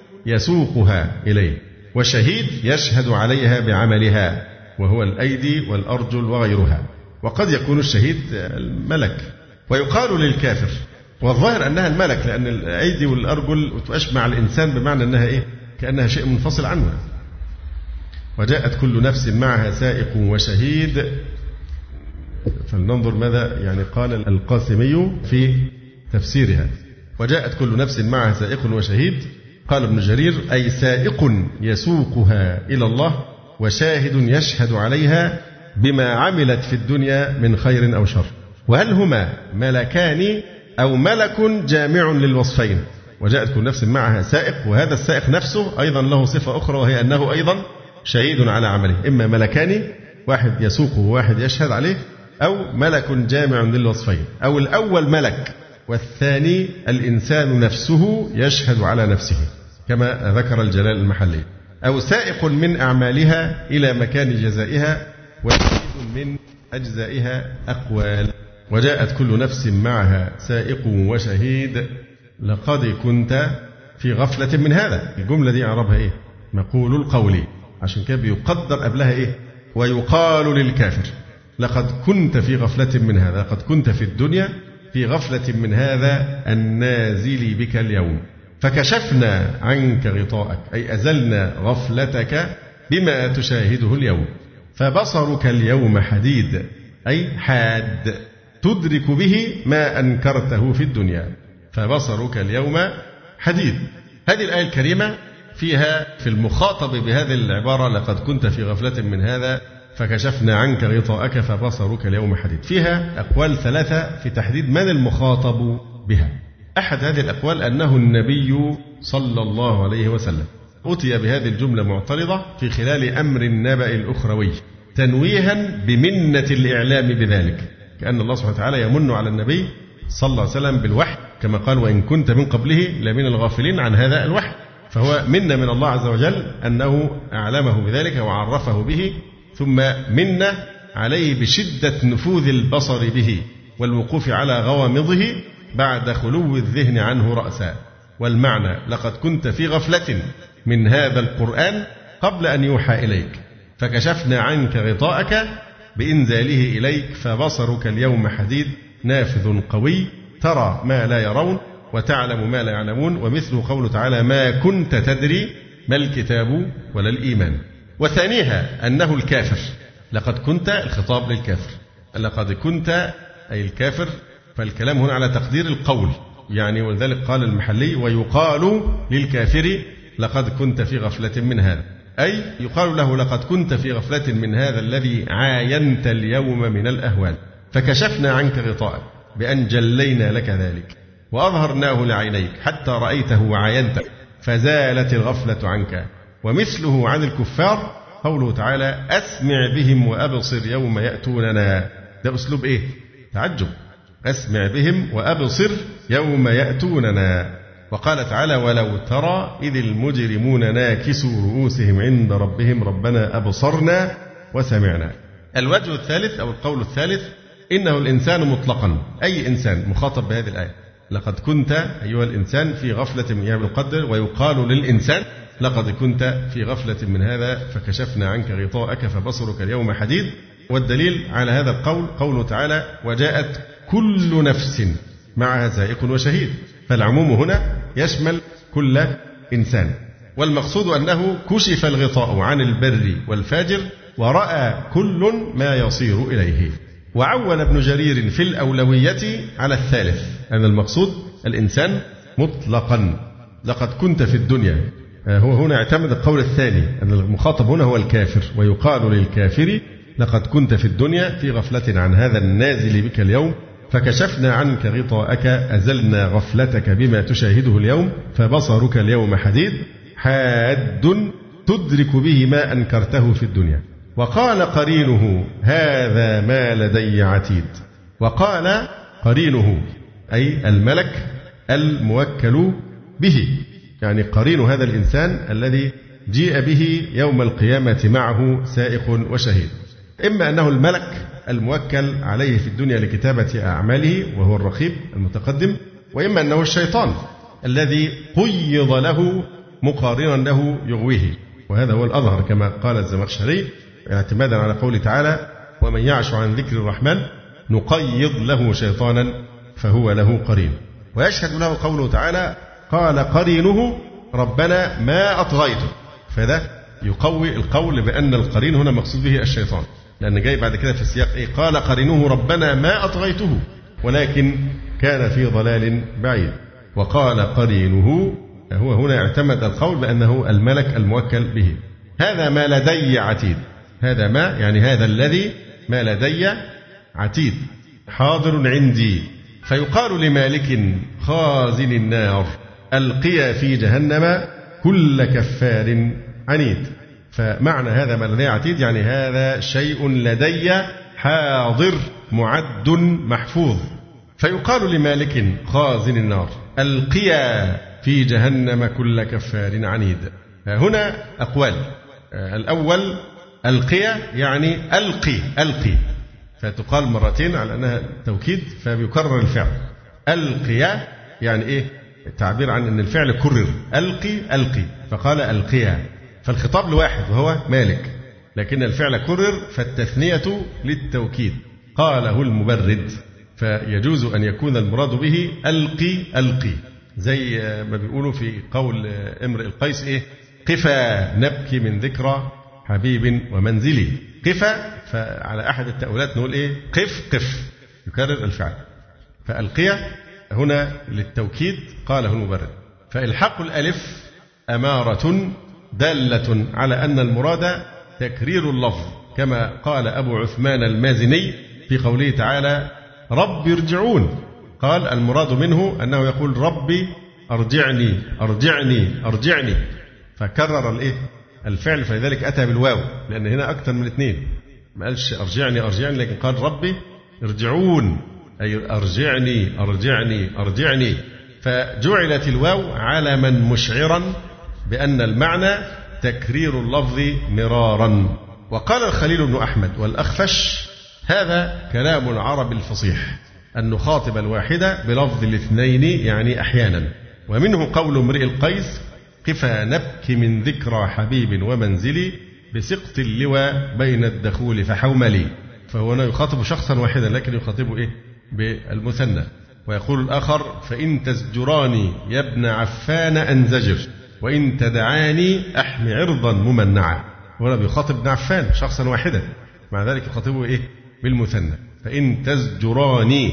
يسوقها إليه، وشهيد يشهد عليها بعملها وهو الأيدي والأرجل وغيرها، وقد يكون الشهيد الملك. ويقال للكافر، والظاهر أنها الملك لأن الأيدي والأرجل تشبه الإنسان بمعنى أنها إيه؟ كأنها شيء منفصل عنه. وجاءت كل نفس معها سائق وشهيد. فلننظر ماذا يعني قال القاسمي في تفسيرها. وجاءت كل نفس معها سائق وشهيد، قال ابن جرير أي سائق يسوقها إلى الله، وشاهد يشهد عليها بما عملت في الدنيا من خير أو شر. وهل هما ملكان أو ملك جامع للوصفين؟ وجاءت كل نفس معها سائق، وهذا السائق نفسه أيضا له صفة أخرى، وهي أنه أيضا شهيد على عمله، إما ملكان واحد يسوقه وواحد يشهد عليه، أو ملك جامع للوصفين، أو الأول ملك والثاني الإنسان نفسه يشهد على نفسه كما ذكر الجلال المحلي، أو سائق من أعمالها إلى مكان جزائها، وشهيد من أجزائها أقوال. وجاءت كل نفس معها سائق وشهيد لقد كنت في غفلة من هذا. الجملة دي أعربها إيه؟ مقول القولي، عشان كده بيقدر قبلها إيه؟ ويقال للكافر لقد كنت في غفلة من هذا، لقد كنت في الدنيا في غفلة من هذا النازل بك اليوم، فكشفنا عنك غطاءك أي أزلنا غفلتك بما تشاهده اليوم، فبصرك اليوم حديد أي حاد تدرك به ما أنكرته في الدنيا، فبصرك اليوم حديد. هذه الآية الكريمة فيها في المخاطب بهذه العبارة لقد كنت في غفلة من هذا فكشفنا عنك غطاءك فبصرك اليوم حديد، فيها أقوال ثلاثة في تحديد من المخاطب بها. أحد هذه الأقوال أنه النبي صلى الله عليه وسلم أتي بهذه الجملة معترضة في خلال أمر النبأ الأخروي تنويها بمنة الإعلام بذلك، كأن الله سبحانه وتعالى يمن على النبي صلى الله عليه وسلم بالوحي، كما قال وإن كنت من قبله لمن الغافلين عن هذا الوحي، فهو منة من الله عز وجل أنه أعلمه بذلك وعرفه به، ثم منة عليه بشدة نفوذ البصر به والوقوف على غوامضه بعد خلو الذهن عنه رأسا. والمعنى لقد كنت في غفلة من هذا القرآن قبل أن يوحى إليك، فكشفنا عنك غطاءك بإنزاله إليك فبصرك اليوم حديد نافذ قوي ترى ما لا يرون وتعلم ما لا يعلمون. ومثله قوله تعالى ما كنت تدري ما الكتاب ولا الإيمان. وثانيها أنه الكافر، لقد كنت الخطاب للكافر، لقد كنت أي الكافر، فالكلام هنا على تقدير القول يعني، ولذلك قال المحلي ويقال للكافر لقد كنت في غفلة من هذا، أي يقال له لقد كنت في غفلة من هذا الذي عاينت اليوم من الأهوال، فكشفنا عنك غطاءك بأن جلينا لك ذلك وأظهرناه لعينيك حتى رأيته وعاينته فزالت الغفلة عنك. ومثله عن الكفار قوله تعالى أسمع بهم وأبصر يوم يأتوننا. ده أسلوب إيه؟ تعجب. أسمع بهم وأبصر يوم يأتوننا. وقال تعالى ولو ترى إذ المجرمون ناكسوا رؤوسهم عند ربهم ربنا أبصرنا وسمعنا. الوجه الثالث أو القول الثالث إنه الإنسان مطلقا، أي إنسان مخاطب بهذه الآية. لقد كنت أيها الإنسان في غفلة من أيام القدر، ويقال للإنسان لقد كنت في غفلة من هذا فكشفنا عنك غطاءك فبصرك اليوم حديد. والدليل على هذا القول قوله تعالى وجاءت كل نفس معها سائق وشهيد، فالعموم هنا يشمل كل إنسان. والمقصود أنه كشف الغطاء عن البر والفاجر ورأى كل ما يصير إليه. وعول ابن جرير في الأولوية على الثالث أن المقصود الإنسان مطلقا. لقد كنت في الدنيا، هو هنا اعتمد القول الثاني أن المخاطب هنا هو الكافر، ويقال للكافر لقد كنت في الدنيا في غفلة عن هذا النازل بك اليوم فكشفنا عنك غطاءك أزلنا غفلتك بما تشاهده اليوم فبصرك اليوم حديد حاد تدرك به ما أنكرته في الدنيا. وقال قرينه هذا ما لدي عتيد. وقال قرينه أي الملك الموكل به، يعني قرين هذا الإنسان الذي جيء به يوم القيامة معه سائق وشهيد. إما أنه الملك الموكل عليه في الدنيا لكتابة أعماله وهو الرقيب المتقدم، وإما أنه الشيطان الذي قيض له مقارنا له يغويه، وهذا هو الأظهر كما قال الزمخشري اعتمادا على قوله تعالى ومن يعش عن ذكر الرحمن نقيض له شيطانا فهو له قرين. ويشهد له قوله تعالى قال قرينه ربنا ما أطغيته، فده يقوي القول بأن القرين هنا مقصود به الشيطان، لأن جاي بعد كده في السياق إيه قال قرينه ربنا ما أطغيته ولكن كان في ضلال بعيد. وقال قرينه هو هنا اعتمد القول بأنه الملك الموكل به. هذا ما لدي عتيد، هذا ما يعني هذا الذي ما لدي عتيد حاضر عندي. فيقال لمالك خازن النار ألقي في جهنم كل كفار عنيد. فمعنى هذا ما لدي عتيد يعني هذا شيء لدي حاضر معد محفوظ. فيقال لمالك خازن النار ألقي في جهنم كل كفار عنيد. هنا أقوال. الأول ألقي يعني ألقي ألقي، فتقال مرتين على أنها توكيد فبيكرر الفعل. ألقي يعني إيه؟ التعبير عن أن الفعل كرر، ألقي ألقي فقال ألقيا، فالخطاب لواحد وهو مالك، لكن الفعل كرر فالتثنية للتوكيد. قاله المبرد، فيجوز أن يكون المراد به ألقي ألقي، زي ما بيقولوا في قول امرئ القيس إيه؟ قفا نبكي من ذكرى حبيب ومنزلي. قفا فعلى أحد التأويلات نقول إيه؟ قف قف، يكرر الفعل. فألقي هنا للتوكيد قاله المبرد. فإلحاق الألف أمارة دالة على أن المراد تكرير اللفظ، كما قال أبو عثمان المازني في قوله تعالى رب ارجعون، قال المراد منه أنه يقول ربي أرجعني أرجعني أرجعني، فكرر الإيه؟ الفعل، فلذلك أتى بالواو لأن هنا أكثر من اثنين، ما قالش أرجعني أرجعني لكن قال ربي ارجعون أي أرجعني أرجعني أرجعني، فجعلت الواو علما مشعرا بأن المعنى تكرير اللفظ مرارا. وقال الخليل بن أحمد والأخفش هذا كلام العرب الفصيح أن نخاطب الواحدة بلفظ الاثنين يعني أحيانا. ومنه قول امرئ القيس قفا نبكي من ذكرى حبيب ومنزلي بسقط اللوى بين الدخول فحوملي، فهو هنا يخاطب شخصا واحدا لكن يخاطبه إيه؟ بالمثنى. ويقول الآخر فإن تزجراني يا ابن عفان أنزجر وإن تدعاني أحمي عرضا ممنعا، وهنا بيخاطب ابن عفان شخصا واحدا، مع ذلك يخاطبه إيه؟ بالمثنى. فإن تزجراني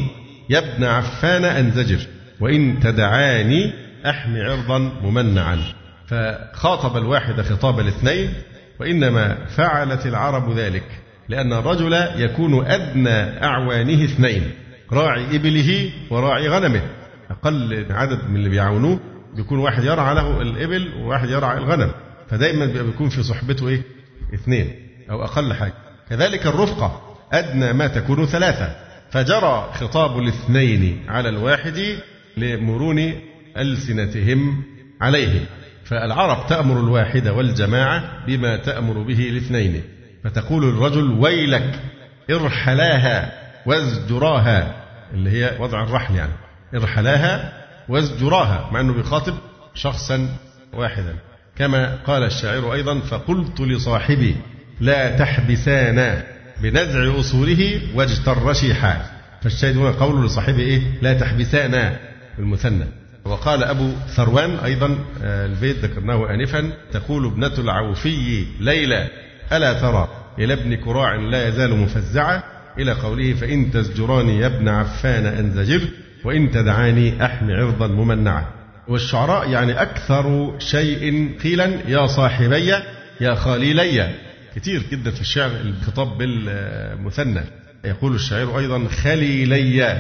يا ابن عفان أنزجر وإن تدعاني أحمي عرضا ممنعا. فخاطب الواحد خطاب الاثنين، وإنما فعلت العرب ذلك لأن الرجل يكون أدنى أعوانه اثنين، راعي إبله وراعي غنمه. أقل عدد من اللي بيعاونوه بيكون واحد يرعى له الإبل وواحد يرعى الغنم، فدايما بيكون في صحبته إيه؟ اثنين أو أقل حاجة. كذلك الرفقة أدنى ما تكون ثلاثة، فجرى خطاب الاثنين على الواحد لمرون ألسنتهم عليه. فالعرب تأمر الواحد والجماعة بما تأمر به الاثنين، فتقول الرجل ويلك ارحلاها وازجراها، اللي هي وضع الرحل يعني، ارحلاها وازجراها، مع أنه بيخاطب شخصا واحدا. كما قال الشاعر أيضا فقلت لصاحبي لا تحبسانا بنزع أصوله واجتر شيحا. فالشاهد هنا قوله لصاحبه إيه؟ لا تحبسانا بالمثنى. وقال أبو ثروان أيضا البيت ذكرناه آنفا تقول ابنة العوفي ليلى ألا ترى إلى ابن كراع لا يزال مفزعا، إلى قوله فإن تزجراني يا ابن عفان أنزجر وإن تدعاني أحمي عرضا ممنعا. والشعراء يعني أكثر شيء قيلا يا صاحبي يا خليلي، كثير جدا في الشعر الخطاب بالمثنى. يقول الشاعر أيضا خليلي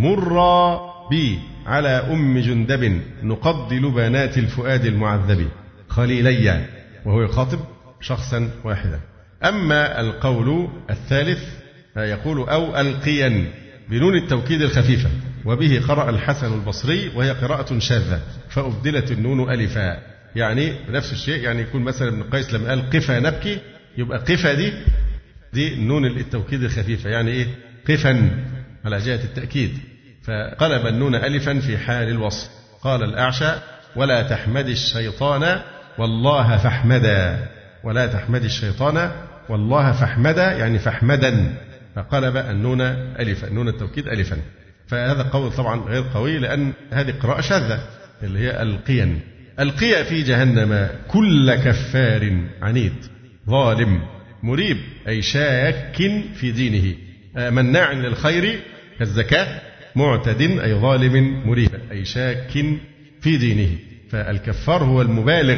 مر بي على أم جندب نقضي بنات الفؤاد المعذب، خليلي، وهو يخاطب شخصا واحدا. أما القول الثالث يقول أو ألقيا بنون التوكيد الخفيفة، وبه قرأ الحسن البصري وهي قراءة شاذة، فأبدلت النون ألفا، يعني نفس الشيء. يعني يكون مثلا ابن قيس لما قال قفا نبكي، يبقى قفا دي دي نون التوكيد الخفيفة، يعني إيه قفا على جهة التأكيد، فقلب النون ألفا في حال الوصف. قال الأعشى ولا تحمد الشيطان والله فاحمدا، ولا تحمد الشيطان والله فاحمدا يعني فاحمدا، فقلب النون ألفا، نون التوكيد ألفا. فهذا قول طبعا غير قوي، لأن هذه قراءة شاذة اللي هي القيا. القيا في جهنم كل كفار عنيد ظالم مريب، أي شاك في دينه، مناع للخير كالزكاة، معتد أي ظالم مريب أي شاك في دينه. فالكفار هو المبالغ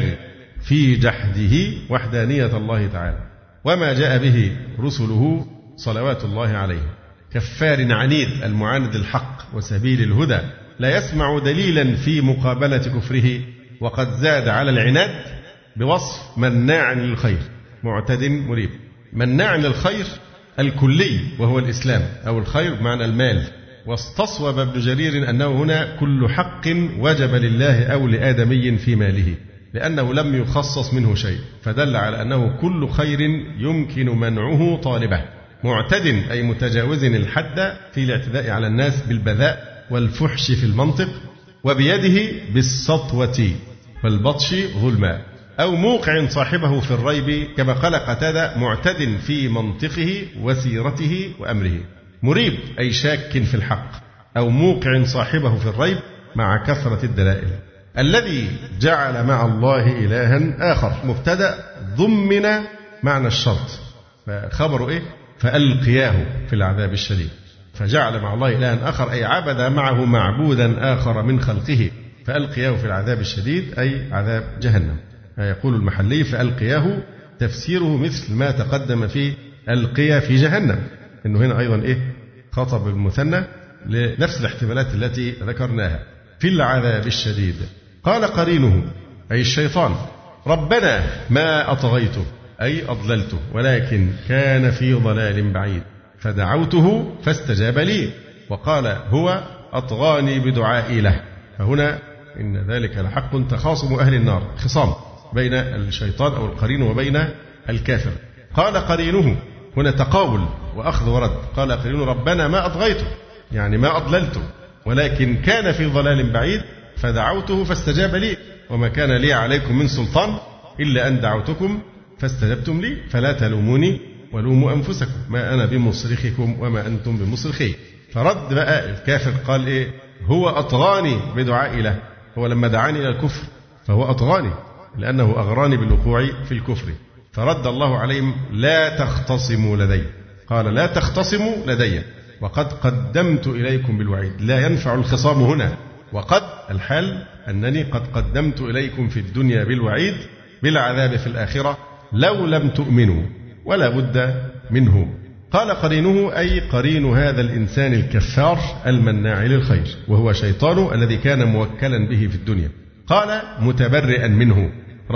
في جحده وحدانية الله تعالى وما جاء به رسله صلوات الله عليه. كفار عنيد المعاند الحق وسبيل الهدى، لا يسمع دليلا في مقابلة كفره، وقد زاد على العناد بوصف مناع للخير، معتد مريب. مناع للخير الكلي وهو الإسلام أو الخير بمعنى المال. واستصوب ابن جرير أنه هنا كل حق وجب لله أو لآدمي في ماله، لأنه لم يخصص منه شيء، فدل على أنه كل خير يمكن منعه طالبه. معتد أي متجاوز الحد في الاعتداء على الناس بالبذاء والفحش في المنطق، وبيده بالسطوة والبطش ظلما، أو موقع صاحبه في الريب، كما قال قتادة معتد في منطقه وسيرته وأمره. مريب أي شاك في الحق، أو موقع صاحبه في الريب مع كثرة الدلائل. الذي جعل مع الله إلها آخر مبتدأ ضمن معنى الشرط، فخبره إيه؟ فألقياه في العذاب الشديد. فجعل مع الله إلها آخر أي عبد معه معبودا آخر من خلقه، فألقياه في العذاب الشديد أي عذاب جهنم. يقول المحلي فألقياه تفسيره مثل ما تقدم في ألقيا في جهنم، إنه هنا أيضا إيه؟ خطب المثنى لنفس الاحتمالات التي ذكرناها في العذاب الشديد. قال قرينه أي الشيطان ربنا ما أطغيته أي أضللته، ولكن كان في ضلال بعيد فدعوته فاستجاب لي، وقال هو أطغاني بدعائي له. فهنا إن ذلك لحق تخاصم أهل النار، خصام بين الشيطان أو القرين وبين الكافر. قال قرينه هنا تقاول وأخذ ورد، قال قرينه ربنا ما أطغيته يعني ما أضللته، ولكن كان في ضلال بعيد فدعوته فاستجاب لي، وما كان لي عليكم من سلطان إلا أن دعوتكم فاستجبتم لي فلا تلوموني ولوموا أنفسكم ما أنا بمصرخكم وما أنتم بمصرخي. فرد بقى الكافر قال إيه؟ هو أطغاني بدعائي له، هو لما دعاني إلى الكفر فهو أطغاني لأنه أغراني بالوقوع في الكفر. فرد الله عليهم لا تختصموا لدي، قال لا تختصموا لدي وقد قدمت إليكم بالوعيد. لا ينفع الخصام هنا، وقد الحال أنني قد قدمت إليكم في الدنيا بالوعيد بالعذاب في الآخرة لو لم تؤمنوا ولا بد منه. قال قرينه أي قرين هذا الإنسان الكفار المناع للخير، وهو شيطان الذي كان موكلا به في الدنيا. قال متبرئا منه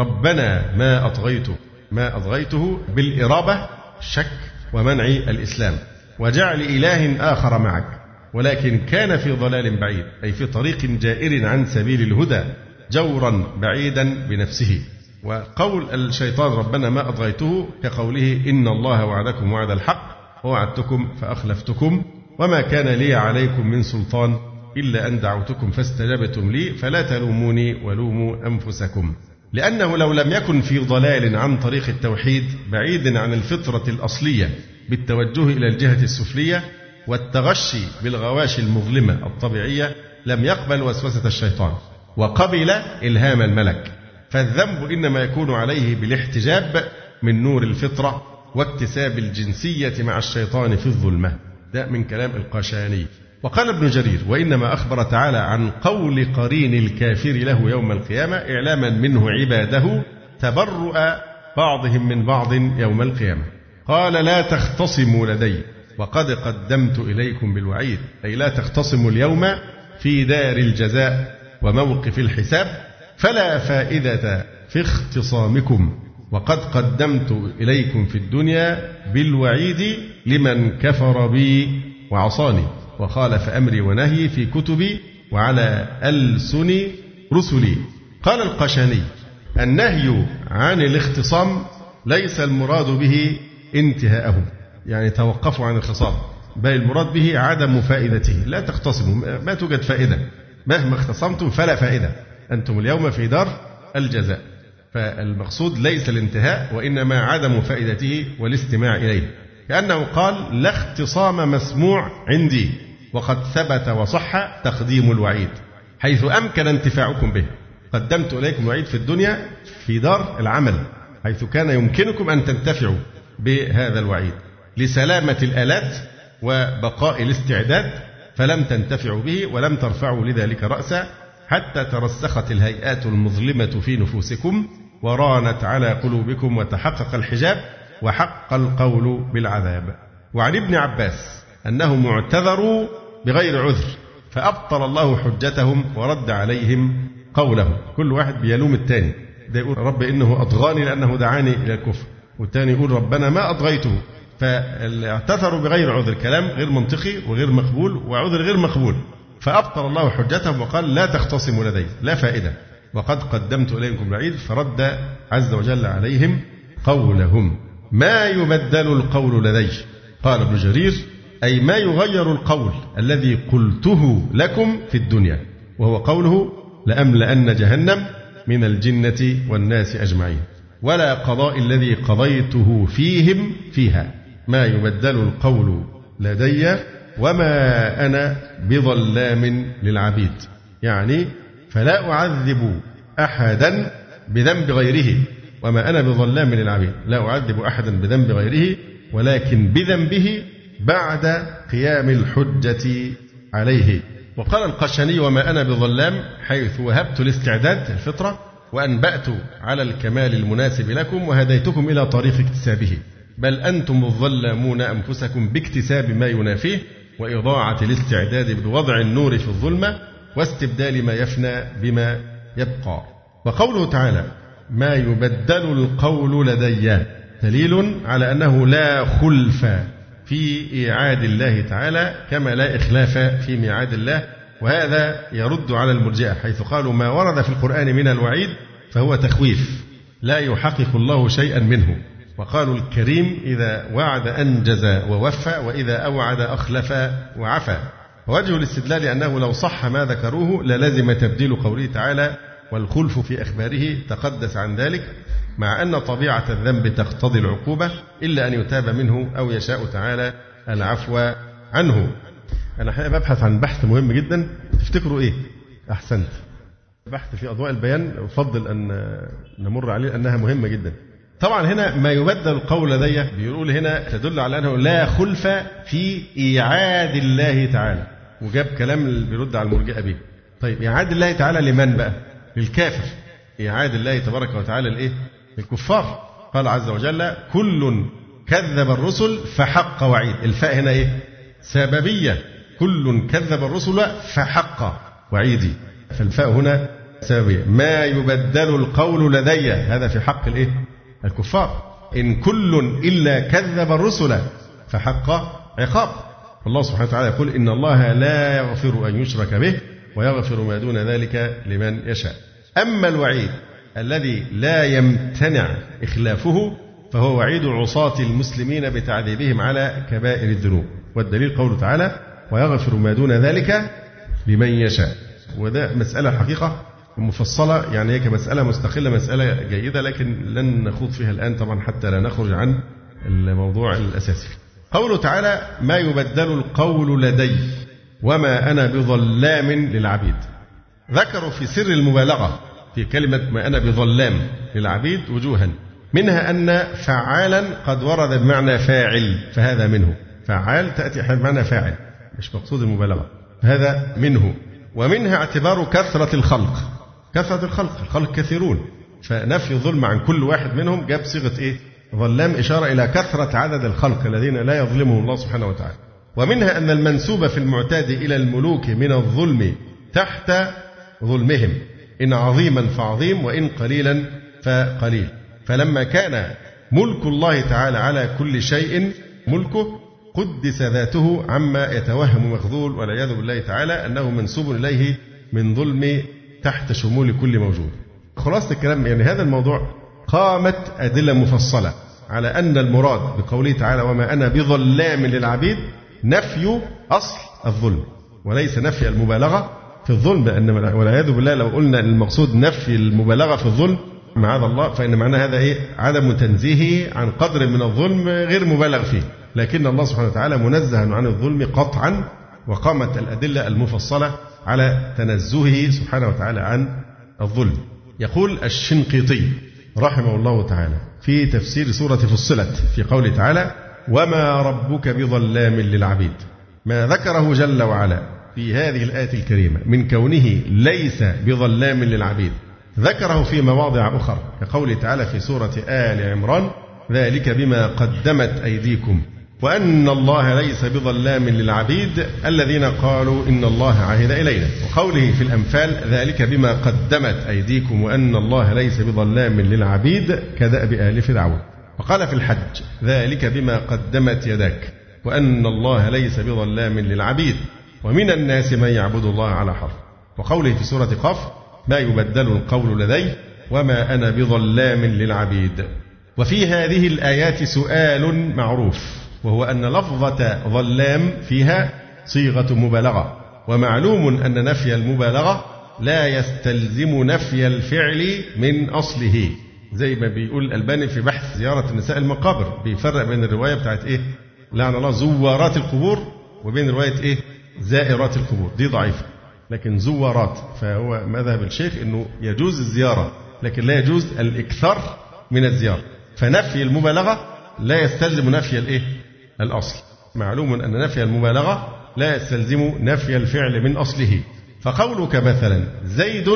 ربنا ما أطغيته، ما أطغيته بالإرابة الشك ومنع الإسلام وجعل إله آخر معك، ولكن كان في ضلال بعيد أي في طريق جائر عن سبيل الهدى جورا بعيدا بنفسه. وقول الشيطان ربنا ما أطغيته كقوله إن الله وعدكم وعد الحق ووعدتكم فأخلفتكم وما كان لي عليكم من سلطان إلا أن دعوتكم فاستجبتم لي فلا تلوموني ولوموا أنفسكم. لأنه لو لم يكن في ضلال عن طريق التوحيد بعيد عن الفطرة الأصلية بالتوجه إلى الجهة السفلية والتغشي بالغواشي المظلمة الطبيعية لم يقبل وسوسة الشيطان وقبل إلهام الملك، فالذنب إنما يكون عليه بالاحتجاب من نور الفطرة واكتساب الجنسية مع الشيطان في الظلمة. ده من كلام القاشاني. وقال ابن جرير وإنما أخبر تعالى عن قول قرين الكافر له يوم القيامة إعلاما منه عباده تبرؤ بعضهم من بعض يوم القيامة. قال لا تختصموا لدي وقد قدمت إليكم بالوعيد، أي لا تختصموا اليوم في دار الجزاء وموقف الحساب، فلا فائدة في اختصامكم وقد قدمت إليكم في الدنيا بالوعيد لمن كفر بي وعصاني وخالف أمري ونهي في كتبي وعلى ألسن رسلي. قال القشاني النهي عن الاختصام ليس المراد به انتهاءه، يعني توقفوا عن الخصام، بل المراد به عدم فائدته. لا تختصموا، ما توجد فائدة، مهما اختصمتم فلا فائدة، أنتم اليوم في دار الجزاء. فالمقصود ليس الانتهاء وإنما عدم فائدته والاستماع إليه، كأنه قال لا اختصام مسموع عندي وقد ثبت وصح تقديم الوعيد حيث أمكن انتفاعكم به. قدمت إليكم الوعيد في الدنيا في دار العمل حيث كان يمكنكم أن تنتفعوا بهذا الوعيد لسلامة الآلات وبقاء الاستعداد، فلم تنتفعوا به ولم ترفعوا لذلك رأسا حتى ترسخت الهيئات المظلمة في نفوسكم ورانت على قلوبكم وتحقق الحجاب وحق القول بالعذاب. وعن ابن عباس أنهم اعتذروا بغير عذر فأبطل الله حجتهم ورد عليهم قولهم. كل واحد بيلوم الثاني، ده يقول رب إنه أطغاني لأنه دعاني إلى الكفر، والثاني يقول ربنا ما أطغيته. فاعتذروا بغير عذر، كلام غير منطقي وغير مقبول وعذر غير مقبول، فأبطل الله حجتهم وقال لا تختصموا لدي، لا فائدة وقد قدمت إليكم الوعيد، فرد عز وجل عليهم قولهم. ما يبدل القول لدي، قال ابن جرير أي ما يغير القول الذي قلته لكم في الدنيا، وهو قوله لأملأن جهنم من الجنة والناس أجمعين، ولا قضاء الذي قضيته فيهم فيها. ما يبدل القول لدي وما أنا بظلام للعبيد، يعني فلا أعذب أحدا بذنب غيره، وما أنا بظلام للعبيد، لا أعذب أحدا بذنب غيره ولكن بذنبه بعد قيام الحجة عليه. وقال القشني وما أنا بظلام حيث وهبت الاستعداد الفطرة وأنبأت على الكمال المناسب لكم وهديتكم إلى طريق اكتسابه، بل أنتم الظلامون أنفسكم باكتساب ما ينافيه وإضاعة الاستعداد بوضع النور في الظلمة واستبدال ما يفنى بما يبقى. وقوله تعالى ما يبدل القول لدي دليل على أنه لا خلف في إيعاد الله تعالى كما لا إخلاف في ميعاد الله، وهذا يرد على المرجئة حيث قالوا ما ورد في القرآن من الوعيد فهو تخويف لا يحقق الله شيئا منه، وقالوا الكريم إذا وعد أنجز ووفى وإذا أوعد أخلف وعفى. ووجه الاستدلال أنه لو صح ما ذكروه للزم تبديل قوله تعالى والخلف في أخباره تقدس عن ذلك، مع أن طبيعة الذنب تقتضي العقوبة إلا أن يتاب منه أو يشاء تعالى العفو عنه. أنا حقيقة ببحث عن بحث مهم جدا، تفتكروا إيه؟ أحسنت، بحث في أضواء البيان، أفضل أن نمر عليه أنها مهمة جدا. طبعا هنا ما يبدل القول لدي بيقول هنا تدل على أنه لا خلف في إيعاد الله تعالى، وجاب كلام اللي بيرد على المرجئة به. طيب إيعاد الله تعالى لمن بقى؟ للكافر. إيعاد الله تبارك وتعالى لإيه؟ للكفار. قال عز وجل كل كذب الرسل فحق وعيد. الفاء هنا إيه؟ سببية. كل كذب الرسل فحق وعيدي، فالفاء هنا سببية. ما يبدل القول لدي، هذا في حق الإيه؟ الكفار. إن كل إلا كذب الرسل فحق عقاب. الله سبحانه وتعالى يقول إن الله لا يغفر أن يشرك به ويغفر ما دون ذلك لمن يشاء. أما الوعيد الذي لا يمتنع إخلافه فهو وعيد عصاة المسلمين بتعذيبهم على كبائر الذنوب، والدليل قوله تعالى ويغفر ما دون ذلك لمن يشاء. وده مسألة حقيقة مفصلة، يعني هي كمسألة مستقلة مسألة جيدة، لكن لن نخوض فيها الآن طبعا حتى لا نخرج عن الموضوع الأساسي. قوله تعالى ما يبدل القول لدي وما أنا بظلام للعبيد. ذكروا في سر المبالغة في كلمة ما أنا بظلام للعبيد وجوها، منها أن فعالا قد ورد بمعنى فاعل، فهذا منه. فعال تأتي بمعنى فاعل مش مقصود المبالغة، هذا منه. ومنها اعتبار كثرة الخلق. كثرة الخلق، الخلق كثيرون، فنفي الظلم عن كل واحد منهم جاب صيغة إيه؟ ظلام، إشارة إلى كثرة عدد الخلق الذين لا يظلمهم الله سبحانه وتعالى. ومنها أن المنسوب في المعتاد إلى الملوك من الظلم تحت ظلمهم، إن عظيما فعظيم وإن قليلا فقليل. فلما كان ملك الله تعالى على كل شيء ملكه قدس ذاته عما يتوهم مخذول والعياذ بالله تعالى أنه منسوب إليه من ظلم تحت شمول كل موجود. خلاصة الكلام يعني هذا الموضوع قامت أدلة مفصلة على أن المراد بقوله تعالى وما أنا بظلام للعبيد نفي أصل الظلم وليس نفي المبالغة في الظلم، لأن والعياذ بالله لو قلنا المقصود نفي المبالغة في الظلم معاذ الله فإن معنى هذا إيه؟ عدم تنزيهه عن قدر من الظلم غير مبالغ فيه، لكن الله سبحانه وتعالى منزه عن الظلم قطعا، وقامت الأدلة المفصلة على تنزهه سبحانه وتعالى عن الظلم. يقول الشنقيطي رحمه الله تعالى في تفسير سورة فصلت في قوله تعالى وما ربك بظلام للعبيد، ما ذكره جل وعلا في هذه الآية الكريمة من كونه ليس بظلام للعبيد ذكره في مواضع أخرى كقوله تعالى في سورة آل عمران ذلك بما قدمت أيديكم وأن الله ليس بظلام للعبيد الذين قالوا إن الله عهد إلينا، وقوله في الأنفال ذلك بما قدمت أيديكم وأن الله ليس بظلام للعبيد كدأب آل فرعون. وقال في الحج ذلك بما قدمت يداك وأن الله ليس بظلام للعبيد ومن الناس من يعبد الله على حرف. وقوله في سورة قاف ما يبدل القول لدي وما أنا بظلام للعبيد. وفي هذه الآيات سؤال معروف وهو أن لفظة ظلام فيها صيغة مبالغة، ومعلوم أن نفي المبالغة لا يستلزم نفي الفعل من أصله، زي ما بيقول الألباني في بحث زيارة النساء المقابر بيفرق بين الرواية بتاعت إيه لعن الله زوارات القبور وبين رواية إيه زائرات القبور، دي ضعيفة، لكن زوارات فهو مذهب الشيخ أنه يجوز الزيارة لكن لا يجوز الإكثار من الزيارة، فنفي المبالغة لا يستلزم نفي الإيه الأصل. معلوم أن نفي المبالغة لا يستلزم نفي الفعل من أصله. فقولك مثلا زيد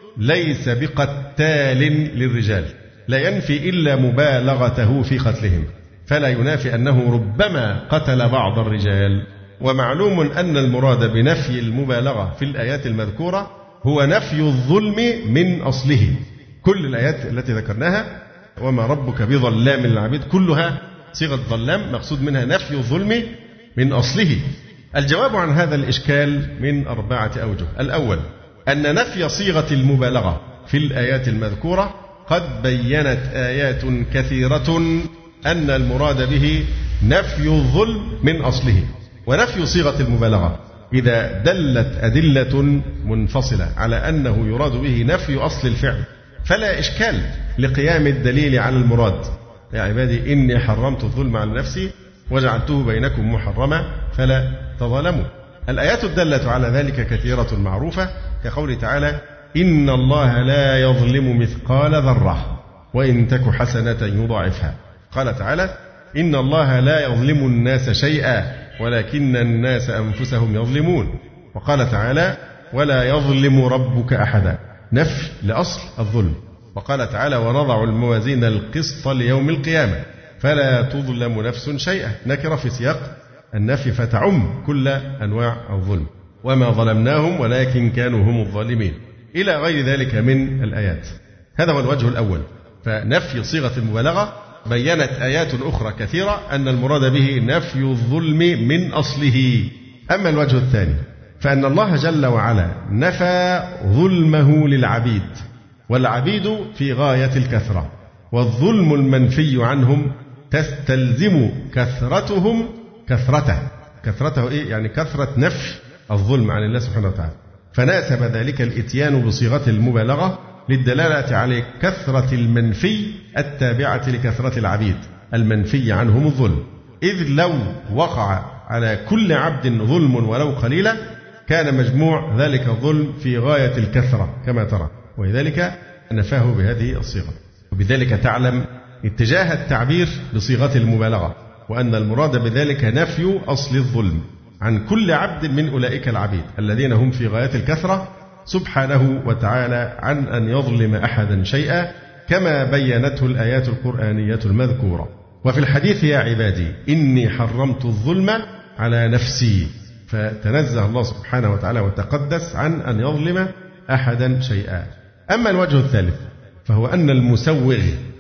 ليس بقتال للرجال لا ينفي إلا مبالغته في قتلهم، فلا ينافي أنه ربما قتل بعض الرجال. ومعلوم أن المراد بنفي المبالغة في الآيات المذكورة هو نفي الظلم من أصله. كل الآيات التي ذكرناها وما ربك بظلام للعبيد كلها صيغة ظلام مقصود منها نفي الظلم من أصله. الجواب عن هذا الإشكال من أربعة أوجه. الأول أن نفي صيغة المبالغة في الآيات المذكورة قد بيّنت آيات كثيرة أن المراد به نفي الظلم من أصله. ونفي صيغة المبالغة إذا دلت أدلة منفصلة على أنه يراد به نفي أصل الفعل فلا إشكال لقيام الدليل على المراد. يا عبادي إني حرمت الظلم على نفسي وجعلته بينكم محرما فلا تظالموا. الآيات الدالة على ذلك كثيرة معروفة كقوله تعالى إن الله لا يظلم مثقال ذرة، وإن تك حسنة يضاعفها. قال تعالى: إن الله لا يظلم الناس شيئا ولكن الناس أنفسهم يظلمون. وقال تعالى: ولا يظلم ربك أحدا، نفي لأصل الظلم. وقال تعالى: ونضع الموازين القسط ليوم القيامة فلا تظلم نفس شيئا، نكرة في سياق النفي فتعم كل أنواع الظلم. وما ظلمناهم ولكن كانوا هم الظالمين، إلى غير ذلك من الآيات. هذا هو الوجه الأول. فنفي صيغة المبالغة بيّنت آيات أخرى كثيرة أن المراد به نفي الظلم من أصله. أما الوجه الثاني فأن الله جل وعلا نفى ظلمه للعبيد، والعبيد في غاية الكثرة، والظلم المنفي عنهم تستلزم كثرتهم كثرته. كثرته إيه؟ يعني كثرة نفي الظلم عن الله سبحانه وتعالى. فناسب ذلك الإتيان بصيغة المبالغة للدلالة على كثرة المنفي التابعة لكثرة العبيد المنفي عنهم الظلم. إذ لو وقع على كل عبد ظلم ولو قليلا كان مجموع ذلك الظلم في غاية الكثرة كما ترى، ولذلك نفاه بهذه الصيغة. وبذلك تعلم اتجاه التعبير بصيغة المبالغة، وأن المراد بذلك نفي أصل الظلم عن كل عبد من أولئك العبيد الذين هم في غاية الكثرة سبحانه وتعالى عن أن يظلم أحدا شيئا، كما بيّنته الآيات القرآنية المذكورة. وفي الحديث: يا عبادي إني حرمت الظلم على نفسي. فتنزه الله سبحانه وتعالى وتقدس عن أن يظلم أحدا شيئا. أما الوجه الثالث فهو أن المسوغ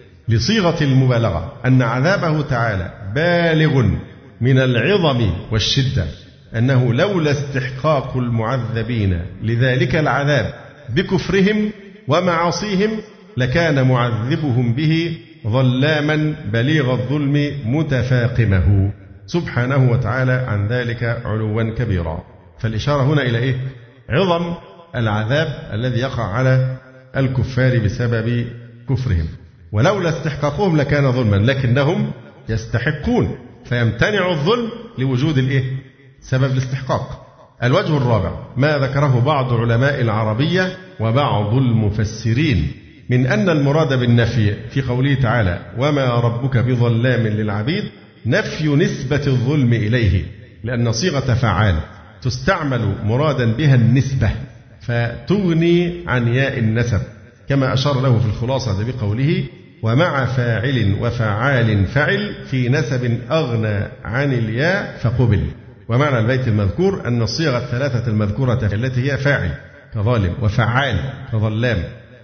لصيغة المبالغة أن عذابه تعالى بالغ من العظم والشدة، أنه لولا استحقاق المعذبين لذلك العذاب بكفرهم ومعاصيهم لكان معذبهم به ظلاما بليغ الظلم متفاقمه سبحانه وتعالى عن ذلك علوا كبيرا. فالإشارة هنا إلى إيه؟ عظم العذاب الذي يقع على الكفار بسبب كفرهم. ولولا استحقاقهم لكان ظلما، لكنهم يستحقون، فيمتنع الظلم لوجود الإيه؟ سبب الاستحقاق. الوجه الرابع ما ذكره بعض علماء العربية وبعض المفسرين من أن المراد بالنفي في قوله تعالى: وما ربك بظلام للعبيد، نفي نسبة الظلم إليه، لأن صيغة فعال تستعمل مرادا بها النسبة فتغني عن ياء النسب، كما أشار له في الخلاصة بقوله: ومع فاعل وفعال فعل في نسب أغنى عن الياء فقبل. ومعنى البيت المذكور أن الصيغة الثلاثة المذكورة التي هي فاعل كظالم وفعال كظلام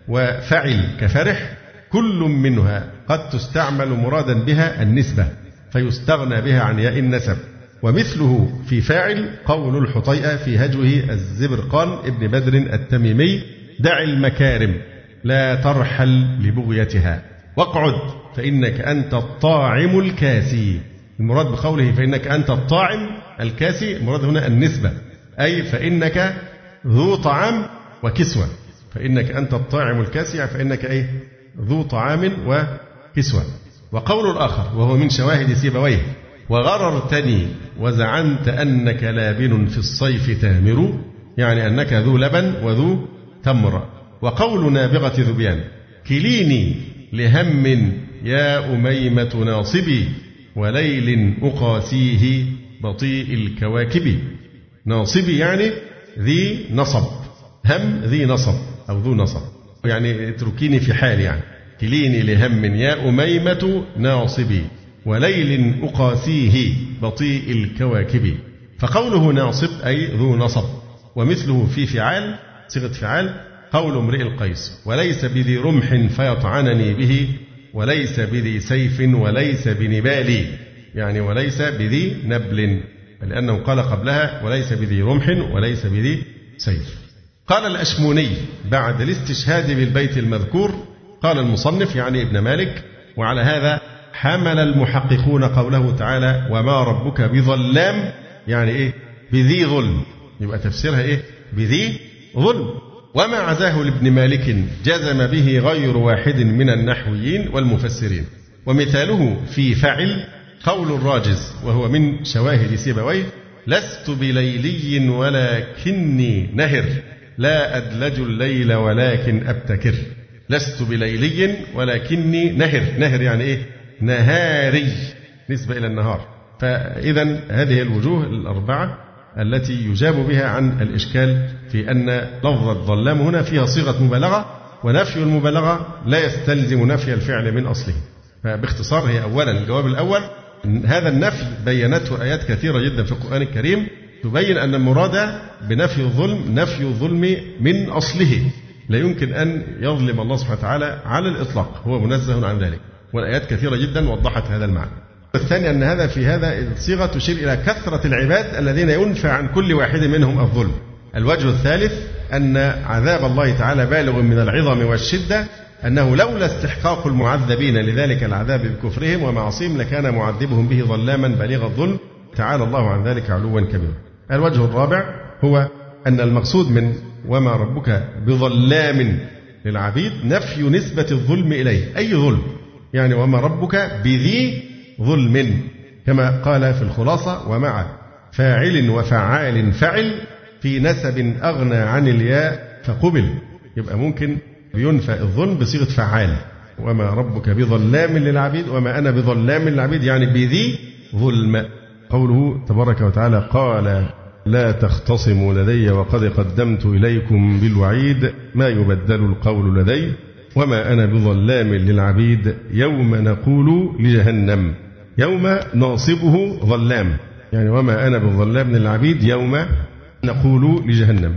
وفعل كفرح كل منها قد تستعمل مرادا بها النسبة فيستغنى بها عن ياء النسب. ومثله في فاعل قول الحطيئة في هجوه الزبرقان ابن بدر التميمي: دع المكارم لا ترحل لبغيتها واقعد فإنك أنت الطاعم الكاسي. المراد بقوله فإنك أنت الطاعم الكاسي المراد هنا النسبة، أي فإنك ذو طعام وكسوة. فإنك أنت الطاعم الكاسي فإنك أي ذو طعام وكسوة. وقول الآخر وهو من شواهد سيبويه: وغررتني وزعمت أنك لابن في الصيف تامر، يعني أنك ذو لبن وذو تمر. وقول نابغة ذبيان: كليني لهم يا أميمة ناصبي وليل أقاسيه بطيء الكواكب. ناصبي يعني ذي نصب، هم ذي نصب أو ذو نصب، يعني اتركيني في حال، يعني كليني لهم يا أميمة ناصبي وليل أقاسيه بطيء الكواكب. فقوله ناصب أي ذو نصب. ومثله في فعال صيغة فعال قول امرئ القيس: وليس بذي رمح فيطعنني به وليس بذي سيف وليس بنبالي، يعني وليس بذي نبل، لأنه قال قبلها وليس بذي رمح وليس بذي سيف. قال الأشموني بعد الاستشهاد بالبيت المذكور، قال المصنف يعني ابن مالك: وعلى هذا حمل المحققون قوله تعالى: وما ربك بظلام، يعني إيه؟ بذي ظلم، يبقى تفسيرها إيه؟ بذي ظلم. وما عزاه لابن مالك جزم به غير واحد من النحويين والمفسرين. ومثاله في فعل قول الراجز وهو من شواهد سيبويه: لست بليلي ولكني نهر لا أدلج الليل ولكن أبتكر. لست بليلي ولكني نهر. نهر يعني إيه؟ نهاري، نسبة إلى النهار. فإذا هذه الوجوه الأربعة التي يجاب بها عن الإشكال في أن لفظ الظلام هنا فيها صيغة مبالغة، ونفي المبالغة لا يستلزم نفي الفعل من أصله. فباختصار هي أولا الجواب الأول، هذا النفي بينته آيات كثيرة جدا في القرآن الكريم تبين أن المراد بنفي الظلم نفي الظلم من أصله، لا يمكن أن يظلم الله سبحانه وتعالى على الإطلاق، هو منزه عن ذلك، والآيات كثيرة جدا وضحت هذا المعنى. الثاني أن هذا في هذا الصيغة تشير إلى كثرة العباد الذين ينفى عن كل واحد منهم الظلم. الوجه الثالث أن عذاب الله تعالى بالغ من العظم والشدة، أنه لولا استحقاق المعذبين لذلك العذاب بكفرهم ومعصيهم لكان معذبهم به ظلاما بليغ الظلم، تعالى الله عن ذلك علوا كبيرا. الوجه الرابع هو أن المقصود من وما ربك بظلام للعبيد نفي نسبة الظلم إليه، أي ظلم، يعني وما ربك بذي ظلم، كما قال في الخلاصة ومع فاعل وفعال فعل في نسب أغنى عن الياء فقبل. يبقى ممكن ينفى الظلم بصيغة فعال، وما ربك بظلام للعبيد، وما أنا بظلام للعبيد يعني بذي ظلم. قوله تبارك وتعالى قال لا تختصموا لدي وقد قدمت إليكم بالوعيد ما يبدل القول لدي وما أنا بظلام للعبيد يوم نقول لجهنم. يوم ناصبه ظلام، يعني وما أنا بظلام للعبيد يوم نقول لجهنم.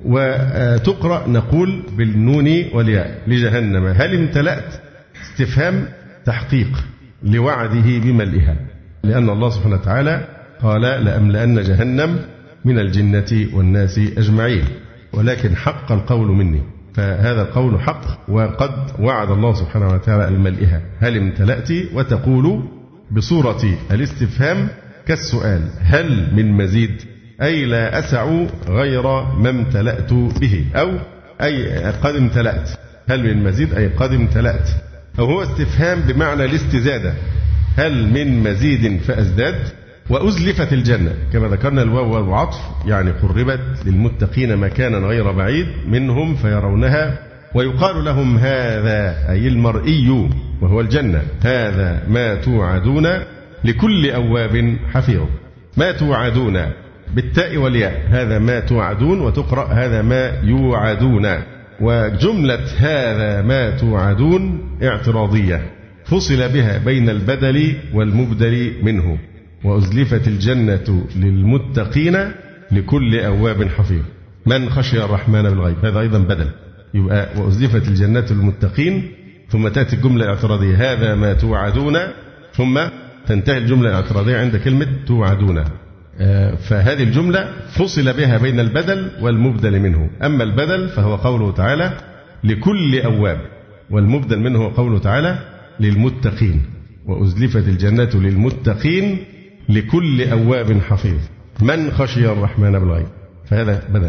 وتقرأ نقول بالنون والياء لجهنم هل امتلأت، استفهام تحقيق لوعده بملئها، لأن الله سبحانه وتعالى قال لأملأن جهنم من الجنة والناس أجمعين، ولكن حق القول مني، فهذا القول حق وقد وعد الله سبحانه وتعالى الملئها هل امتلأت، وتقول بصورة الاستفهام كالسؤال هل من مزيد، أي لا أسع غير ما امتلأت به، أو أي قد امتلأت، هل من مزيد أي قد امتلأت، أو هو استفهام بمعنى الاستزادة هل من مزيد فأزداد. وأزلفت الجنة كما ذكرنا الواو والعطف، يعني قربت للمتقين مكانا غير بعيد منهم فيرونها، ويقال لهم هذا أي المرئي وهو الجنة هذا ما توعدون لكل أواب حفيظ. ما توعدون بالتاء والياء هذا ما توعدون، وتقرأ هذا ما يوعدون. وجملة هذا ما توعدون اعتراضية فصل بها بين البدل والمبدل منه. وأزلفت الجنة للمتقين لكل أواب حفيظ من خشي الرحمن بالغيب، هذا أيضا بدل، يبقى وأزلفت الجنة للمتقين ثم تأتي الجملة الاعتراضية هذا ما توعدون، ثم تنتهي الجملة الاعتراضية عند كلمة توعدون. فهذه الجملة فصل بها بين البدل والمبدل منه. أما البدل فهو قوله تعالى لكل أواب، والمبدل منه قوله تعالى للمتقين. وأزلفت الجنة للمتقين لكل أواب حفيظ من خشي الرحمن بالغيب، فهذا بدل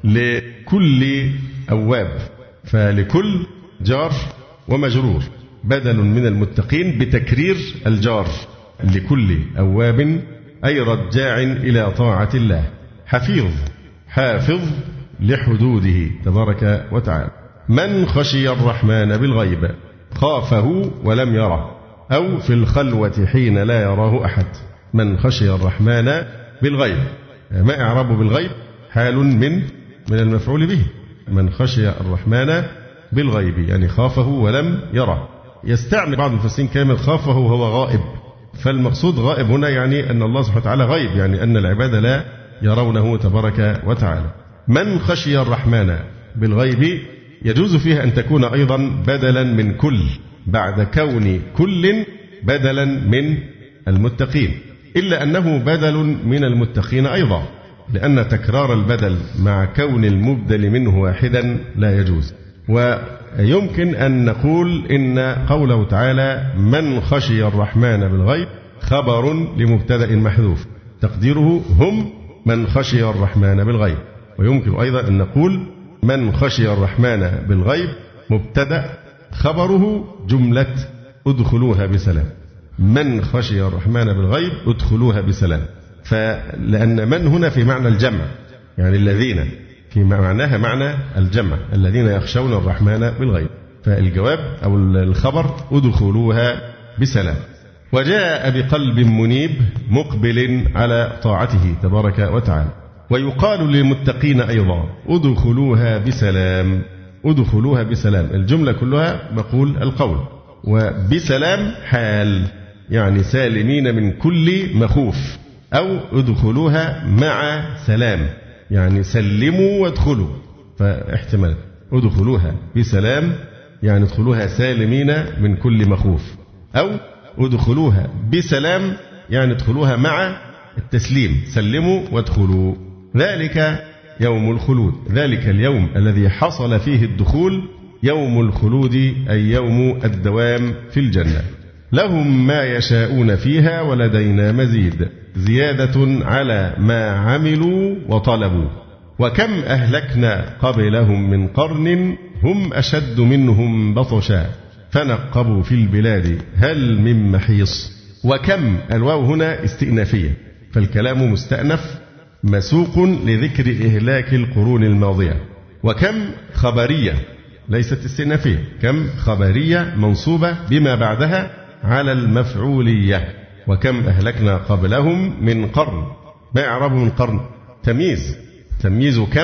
لكل أواب، فلكل جار ومجرور بدل من المتقين بتكرير الجار لكل أواب أي رجاع إلى طاعة الله، حفيظ حافظ لحدوده تبارك وتعالى. من خشي الرحمن بالغيب خافه ولم يره، أو في الخلوة حين لا يراه أحد. من خشي الرحمن بالغيب، ما إعرابه بالغيب؟ حال من من المفعول به، من خشي الرحمن بالغيب يعني خافه ولم يره. يستعمل بعض المفسرين كلمة خافه وهو غائب، فالمقصود غائب هنا يعني أن الله سبحانه وتعالى غيب، يعني أن العباد لا يرونه تبارك وتعالى. من خشي الرحمن بالغيب يجوز فيها أن تكون أيضا بدلا من كل، بعد كون كل بدلا من المتقين، إلا أنه بدل من المتقين أيضا، لأن تكرار البدل مع كون المبدل منه واحدا لا يجوز. ويمكن أن نقول إن قوله تعالى من خشي الرحمن بالغيب خبر لمبتدأ محذوف تقديره هم من خشي الرحمن بالغيب. ويمكن أيضا أن نقول من خشي الرحمن بالغيب مبتدأ خبره جملة ادخلوها بسلام، من خشي الرحمن بالغيب ادخلوها بسلام. فلأن من هنا في معنى الجمع، يعني الذين في معناها معنى الجمع الذين يخشون الرحمن بالغيب. فالجواب أو الخبر ادخلوها بسلام. وجاء بقلب منيب مقبل على طاعته تبارك وتعالى. ويقال للمتقين أيضا ادخلوها بسلام، ادخلوها بسلام. الجملة كلها مقول القول، وبسلام حال، يعني سالمين من كل مخوف، أو ادخلوها مع سلام، يعني سلموا وادخلوا، فاحتمال ادخلوها بسلام يعني ادخلوها سالمين من كل مخوف، أو ادخلوها بسلام يعني ادخلوها مع التسليم، سلموا وادخلوا. ذلك يوم الخلود، ذلك اليوم الذي حصل فيه الدخول يوم الخلود، أي يوم الدوام في الجنة. لهم ما يشاءون فيها ولدينا مزيد، زيادة على ما عملوا وطلبوا. وكم أهلكنا قبلهم من قرن هم أشد منهم بطشا فنقبوا في البلاد هل من محيص. وكم، الواو هنا استئنافية، فالكلام مستأنف مسوق لذكر إهلاك القرون الماضية. وكم خبرية ليست استئنافية، كم خبرية منصوبة بما بعدها على المفعولية. وكم أهلكنا قبلهم من قرن، ما إعراب من قرن؟ تمييز، تمييز كم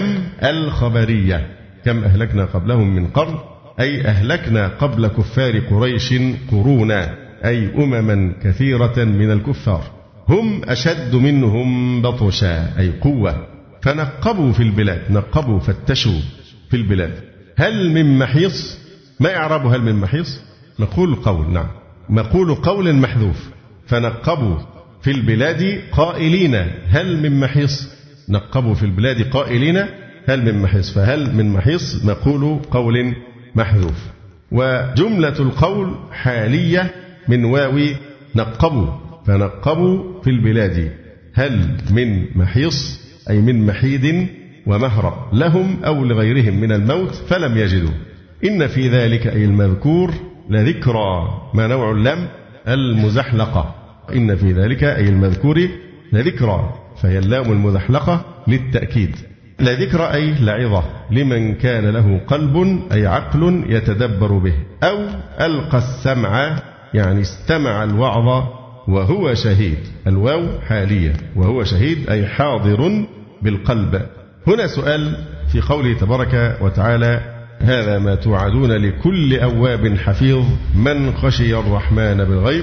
الخبرية، كم أهلكنا قبلهم من قرن، أي أهلكنا قبل كفار قريش قرونا، أي أمما كثيرة من الكفار، هم أشد منهم بطشا أي قوة. فنقبوا في البلاد، نقبوا فتشوا في البلاد. هل من محيص، ما إعراب هل من محيص؟ مقول قول، نعم مقول قول محذوف. فنقبوا في البلاد قائلين هل من محيص، نقبوا في البلاد قائلين هل من محيص، فهل من محيص مقول قول محذوف. وجملة القول حالية من واو نقبوا، فنقبوا في البلاد هل من محيص أي من محيد ومهرب لهم أو لغيرهم من الموت فلم يجدوا. إن في ذلك أي المذكور لذكرى، ما نوع اللام؟ المزحلقة. إن في ذلك أي المذكور لذكرى، فهي اللام المزحلقة للتأكيد. لذكرى أي لعظة لمن كان له قلب أي عقل يتدبر به، أو ألقى السمع يعني استمع الوعظ وهو شهيد. الواو حالية، وهو شهيد أي حاضر بالقلب. هنا سؤال في قوله تبارك وتعالى هذا ما توعدون لكل أواب حفيظ من خشي الرحمن بالغيب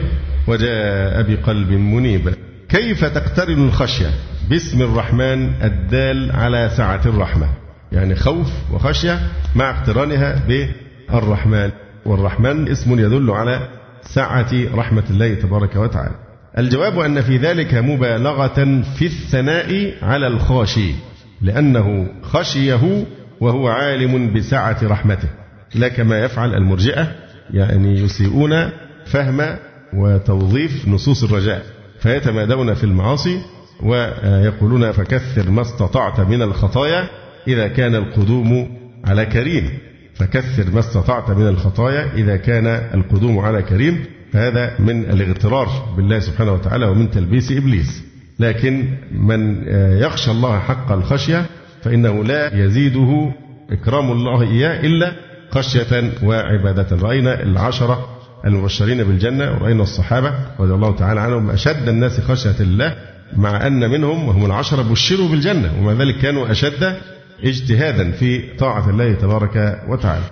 وجاء بقلب منيب. كيف تقترن الخشية باسم الرحمن الدال على سعة الرحمة؟ يعني خوف وخشية مع اقترانها بالرحمن، والرحمن اسم يدل على سعة رحمة الله تبارك وتعالى. الجواب أن في ذلك مبالغة في الثناء على الخاشي، لأنه خشيه وهو عالم بسعة رحمته، لا كما يفعل المرجئة، يعني يسيئون فهم وتوظيف نصوص الرجاء فيتمادون في المعاصي ويقولون فكثر ما استطعت من الخطايا إذا كان القدوم على كريم، فكثر ما استطعت من الخطايا إذا كان القدوم على كريم. فهذا من الاغترار بالله سبحانه وتعالى ومن تلبيس إبليس. لكن من يخشى الله حق الخشية فإنه لا يزيده إكرام الله إياه إلا خشية وعبادة. رأينا العشرة المبشرين بالجنة ورأينا الصحابة رضي الله تعالى عنهم أشد الناس خشية الله، مع أن منهم وهم العشرة بشروا بالجنة ومع ذلك كانوا أشد اجتهادا في طاعة الله تبارك وتعالى.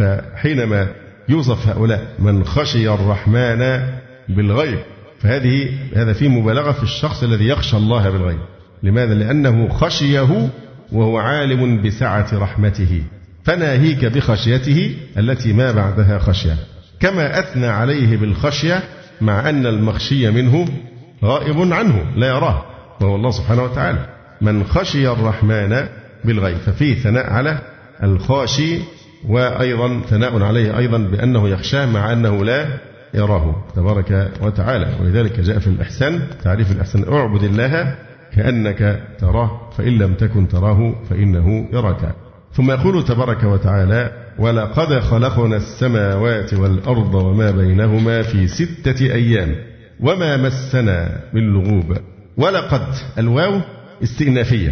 فحينما يوصف هؤلاء من خشي الرحمن بالغيب فهذه هذا فيه مبالغة في الشخص الذي يخشى الله بالغيب. لماذا؟ لأنه خشيه وهو عالم بسعة رحمته، فناهيك بخشيته التي ما بعدها خشية، كما أثنى عليه بالخشية مع أن المخشي منه غائب عنه لا يراه وهو الله سبحانه وتعالى. من خشي الرحمن بالغيب، ففيه ثناء على الخاشي وأيضا ثناء عليه أيضا بأنه يخشاه مع أنه لا يراه تبارك وتعالى. ولذلك جاء في الإحسان تعريف الإحسان اعبد الله كأنك تراه فإن لم تكن تراه فإنه يراك. ثم يقول تبارك وتعالى ولقد خلقنا السماوات والأرض وما بينهما في ستة أيام وما مسنا من لغوب. ولقد الواو استئنافية،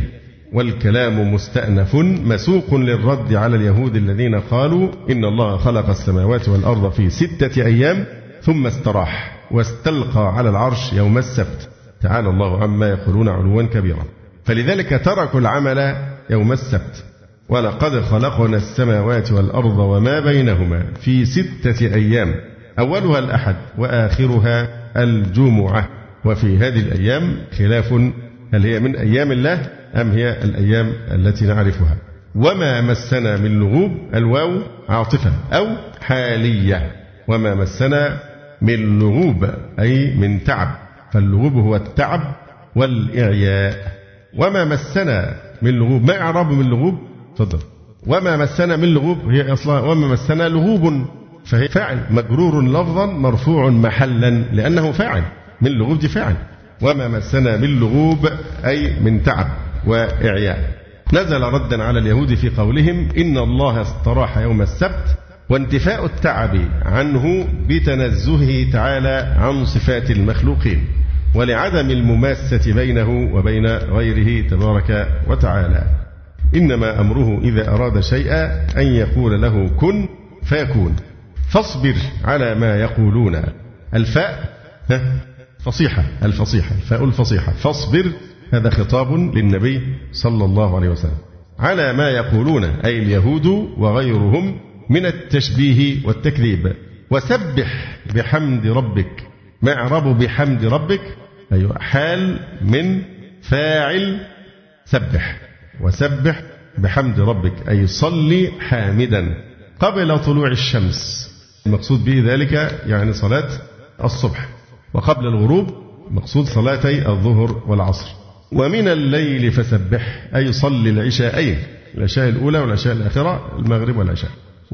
والكلام مستأنف مسوق للرد على اليهود الذين قالوا إن الله خلق السماوات والأرض في ستة أيام ثم استراح واستلقى على العرش يوم السبت تعالى الله عما يقولون علوا كبيرا. فلذلك تركوا العمل يوم السبت. ولقد خلقنا السماوات والأرض وما بينهما في ستة أيام أولها الأحد وآخرها الجمعة. وفي هذه الأيام خلاف هل هي من أيام الله أم هي الأيام التي نعرفها. وما مسنا من لغوب الواو عاطفة أو حالية. وما مسنا من لغوب أي من تعب، فاللغوب هو التعب والإعياء. وما مسنا من لغوب ما إعراب من لغوب؟ تفضل. وما مسنا من لغوب هي أصلا وما مسنا لغوب، فهي فاعل مجرور لفظا مرفوع محلا لأنه فاعل، من لغوب دي فاعل. وما مسنا من لغوب أي من تعب وإعياء. نزل ردا على اليهود في قولهم إن الله استراح يوم السبت، وانتفاء التعب عنه بتنزهه تعالى عن صفات المخلوقين ولعدم المماسة بينه وبين غيره تبارك وتعالى. إنما أمره إذا أراد شيئا أن يقول له كن فيكون. فاصبر على ما يقولون. الفاء فصيحة، الفصيحة الفاء الفصيحة. فاصبر هذا خطاب للنبي صلى الله عليه وسلم على ما يقولون أي اليهود وغيرهم من التشبيه والتكذيب. وسبح بحمد ربك. ما إعراب بحمد ربك؟ أيوة حال من فاعل سبح. وسبح بحمد ربك أي صلي حامدا قبل طلوع الشمس. المقصود به ذلك يعني صلاة الصبح، وقبل الغروب مقصود صلاتي الظهر والعصر. ومن الليل فسبح أي صل العشاءين، العشاء الأولى والعشاء الآخرة المغرب والعشاء.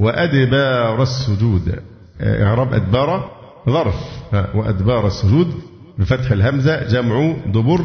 وأدبار السجود. إعراب أدبار ظرف، وأدبار السجود بفتح الهمزة جمع دبر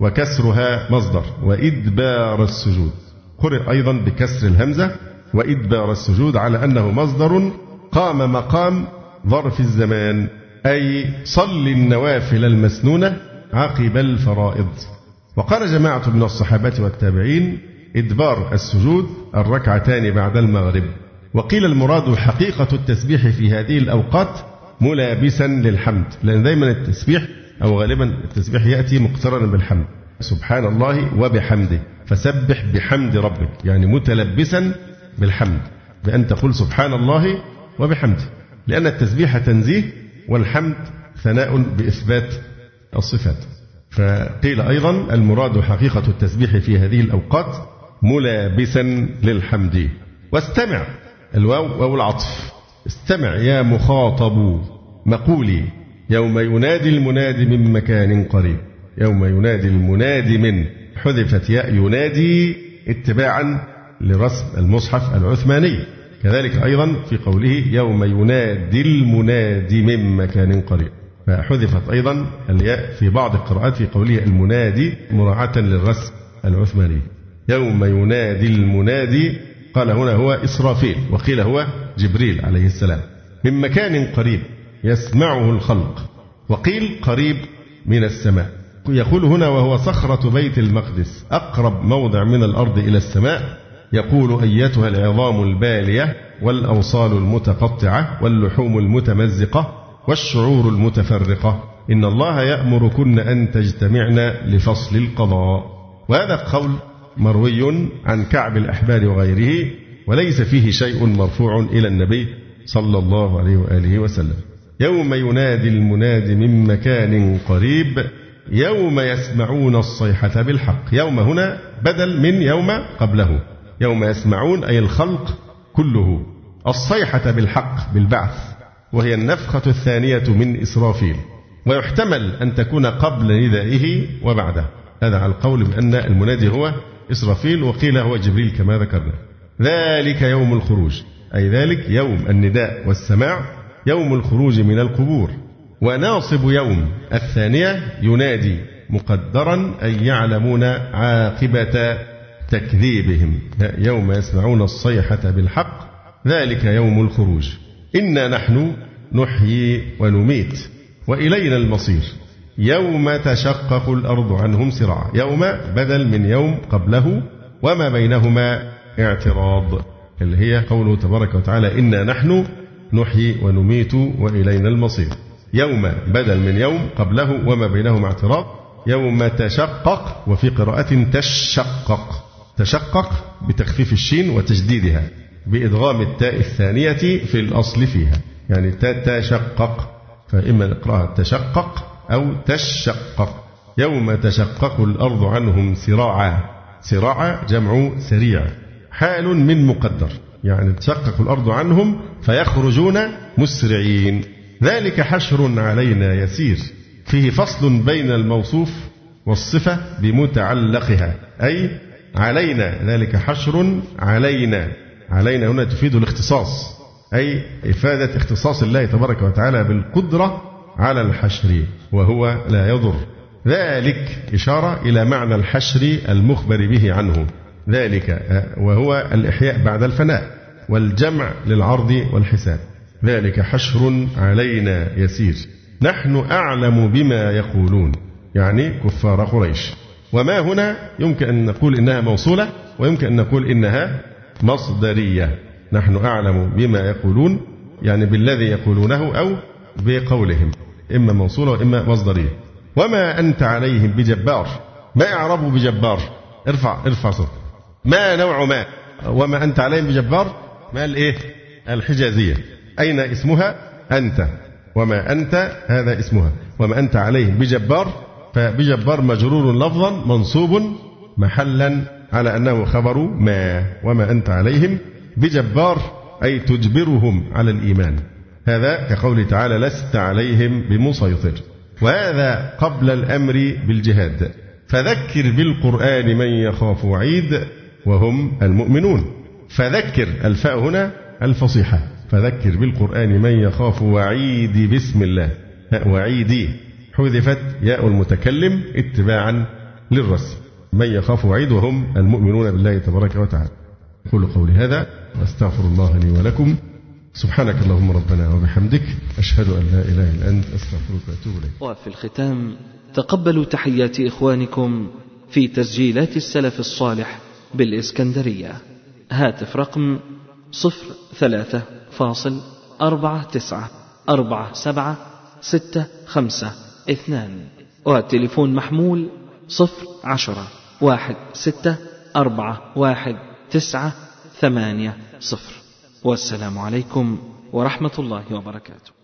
وكسرها مصدر. وإدبار السجود قرئ أيضا بكسر الهمزة وإدبار السجود على أنه مصدر قام مقام ظرف الزمان، أي صل النوافل المسنونة عقب الفرائض. وقال جماعة من الصحابة والتابعين إدبار السجود الركعتان بعد المغرب. وقيل المراد حقيقة التسبيح في هذه الأوقات ملابسا للحمد، لأن دائما التسبيح أو غالبا التسبيح يأتي مقترنا بالحمد، سبحان الله وبحمده. فسبح بحمد ربك يعني متلبسا بالحمد، بأن تقول سبحان الله وبحمده، لأن التسبيح تنزيه والحمد ثناء بإثبات الصفات. فقيل أيضا المراد حقيقة التسبيح في هذه الأوقات ملابسا للحمد. واستمع الواو واو العطف. استمع يا مخاطب مقولي يوم ينادي المنادي من مكان قريب. يوم ينادي المنادي من حذفت ياء ينادي اتباعا لرسم المصحف العثماني. كذلك أيضا في قوله يوم ينادي المنادي من مكان قريب، فحذفت أيضا الياء في بعض القراءات في قوله المنادي مراعاة للرسم العثماني. يوم ينادي المنادي قال هنا هو إسرافيل، وقيل هو جبريل عليه السلام. من مكان قريب يسمعه الخلق، وقيل قريب من السماء. يقول هنا وهو صخرة بيت المقدس أقرب موضع من الأرض إلى السماء. يقول أيتها العظام البالية والأوصال المتقطعة واللحوم المتمزقة والشعور المتفرقة إن الله يأمركن أن تجتمعن لفصل القضاء. وهذا قول مروي عن كعب الأحبار وغيره، وليس فيه شيء مرفوع إلى النبي صلى الله عليه وآله وسلم. يوم ينادي المنادي من مكان قريب يوم يسمعون الصيحة بالحق. يوم هنا بدل من يوم قبله، يوم يسمعون أي الخلق كله الصيحة بالحق بالبعث، وهي النفخة الثانية من إسرافيل، ويحتمل أن تكون قبل ندائه وبعده. هذا على القول بأن المنادي هو إسرافيل، وقيل هو جبريل كما ذكرنا. ذلك يوم الخروج أي ذلك يوم النداء والسماع، يوم الخروج من القبور. وناصب يوم الثانية ينادي مقدرا أي يعلمون عاقبة تكذيبهم. يوم يسمعون الصيحة بالحق ذلك يوم الخروج. إنا نحن نحيي ونميت وإلينا المصير. يوم تشقق الأرض عنهم سراعا. يوم بدل من يوم قبله وما بينهما اعتراض، اللي هي قوله تبارك وتعالى إنا نحن نحيي ونميت وإلينا المصير. يوم بدل من يوم قبله وما بينهما اعتراض. يوم تشقق، وفي قراءة تشقق، تشقق بتخفيف الشين وتجديدها بإدغام التاء الثانية في الأصل فيها، يعني تشقق، فإما نقرأها تشقق أو تشقق. يوم تشقق الأرض عنهم سراعا، سراعا جمع سريع، حال من مقدر، يعني تشقق الأرض عنهم فيخرجون مسرعين. ذلك حشر علينا يسير، فيه فصل بين الموصوف والصفة بمتعلقها، أي علينا. ذلك حشر علينا، علينا هنا تفيد الاختصاص، أي إفادة اختصاص الله تبارك وتعالى بالقدرة على الحشر وهو لا يضر. ذلك إشارة إلى معنى الحشر المخبر به عنه، ذلك وهو الإحياء بعد الفناء والجمع للعرض والحساب. ذلك حشر علينا يسير، نحن أعلم بما يقولون، يعني كفار قريش. وما هنا يمكن أن نقول إنها موصولة، ويمكن أن نقول إنها مصدرية. نحن أعلم بما يقولون، يعني بالذي يقولونه أو بقولهم، إما موصولة وإما مصدرية. وما أنت عليهم بجبار، ما إعراب بجبار؟ ارفع ارفع صوت. ما نوع ما؟ وما أنت عليهم بجبار، ما الإيه؟ الحجازية. أين اسمها؟ أنت. وما أنت هذا اسمها، وما أنت عليهم بجبار، فبجبار مجرور لفظا منصوب محلا على أنه خبر ما. وما أنت عليهم بجبار أي تجبرهم على الإيمان، هذا كقوله تعالى لست عليهم بمسيطر. وهذا قبل الأمر بالجهاد. فذكر بالقرآن من يخاف وعيد وهم المؤمنون. فذكر، الفاء هنا الفصيحة، فذكر بالقرآن من يخاف وعيد بسم الله، وعيدي حذفت ياء المتكلم اتباعا للرسم، من يخاف وعيد وهم المؤمنون بالله تبارك وتعالى. أقول قولي هذا واستغفر الله لي ولكم. سبحانك اللهم ربنا وبحمدك، أشهد أن لا إله إلا أنت، أستغفرك وأتوب إليك. وفي الختام تقبلوا تحيات إخوانكم في تسجيلات السلف الصالح بالإسكندرية. هاتف رقم صفر ثلاثة فاصل أربعة تسعة أربعة سبعة ستة خمسة اثنان، والتليفون محمول صفر عشرة واحد ستة أربعة واحد تسعة ثمانية صفر. والسلام عليكم ورحمة الله وبركاته.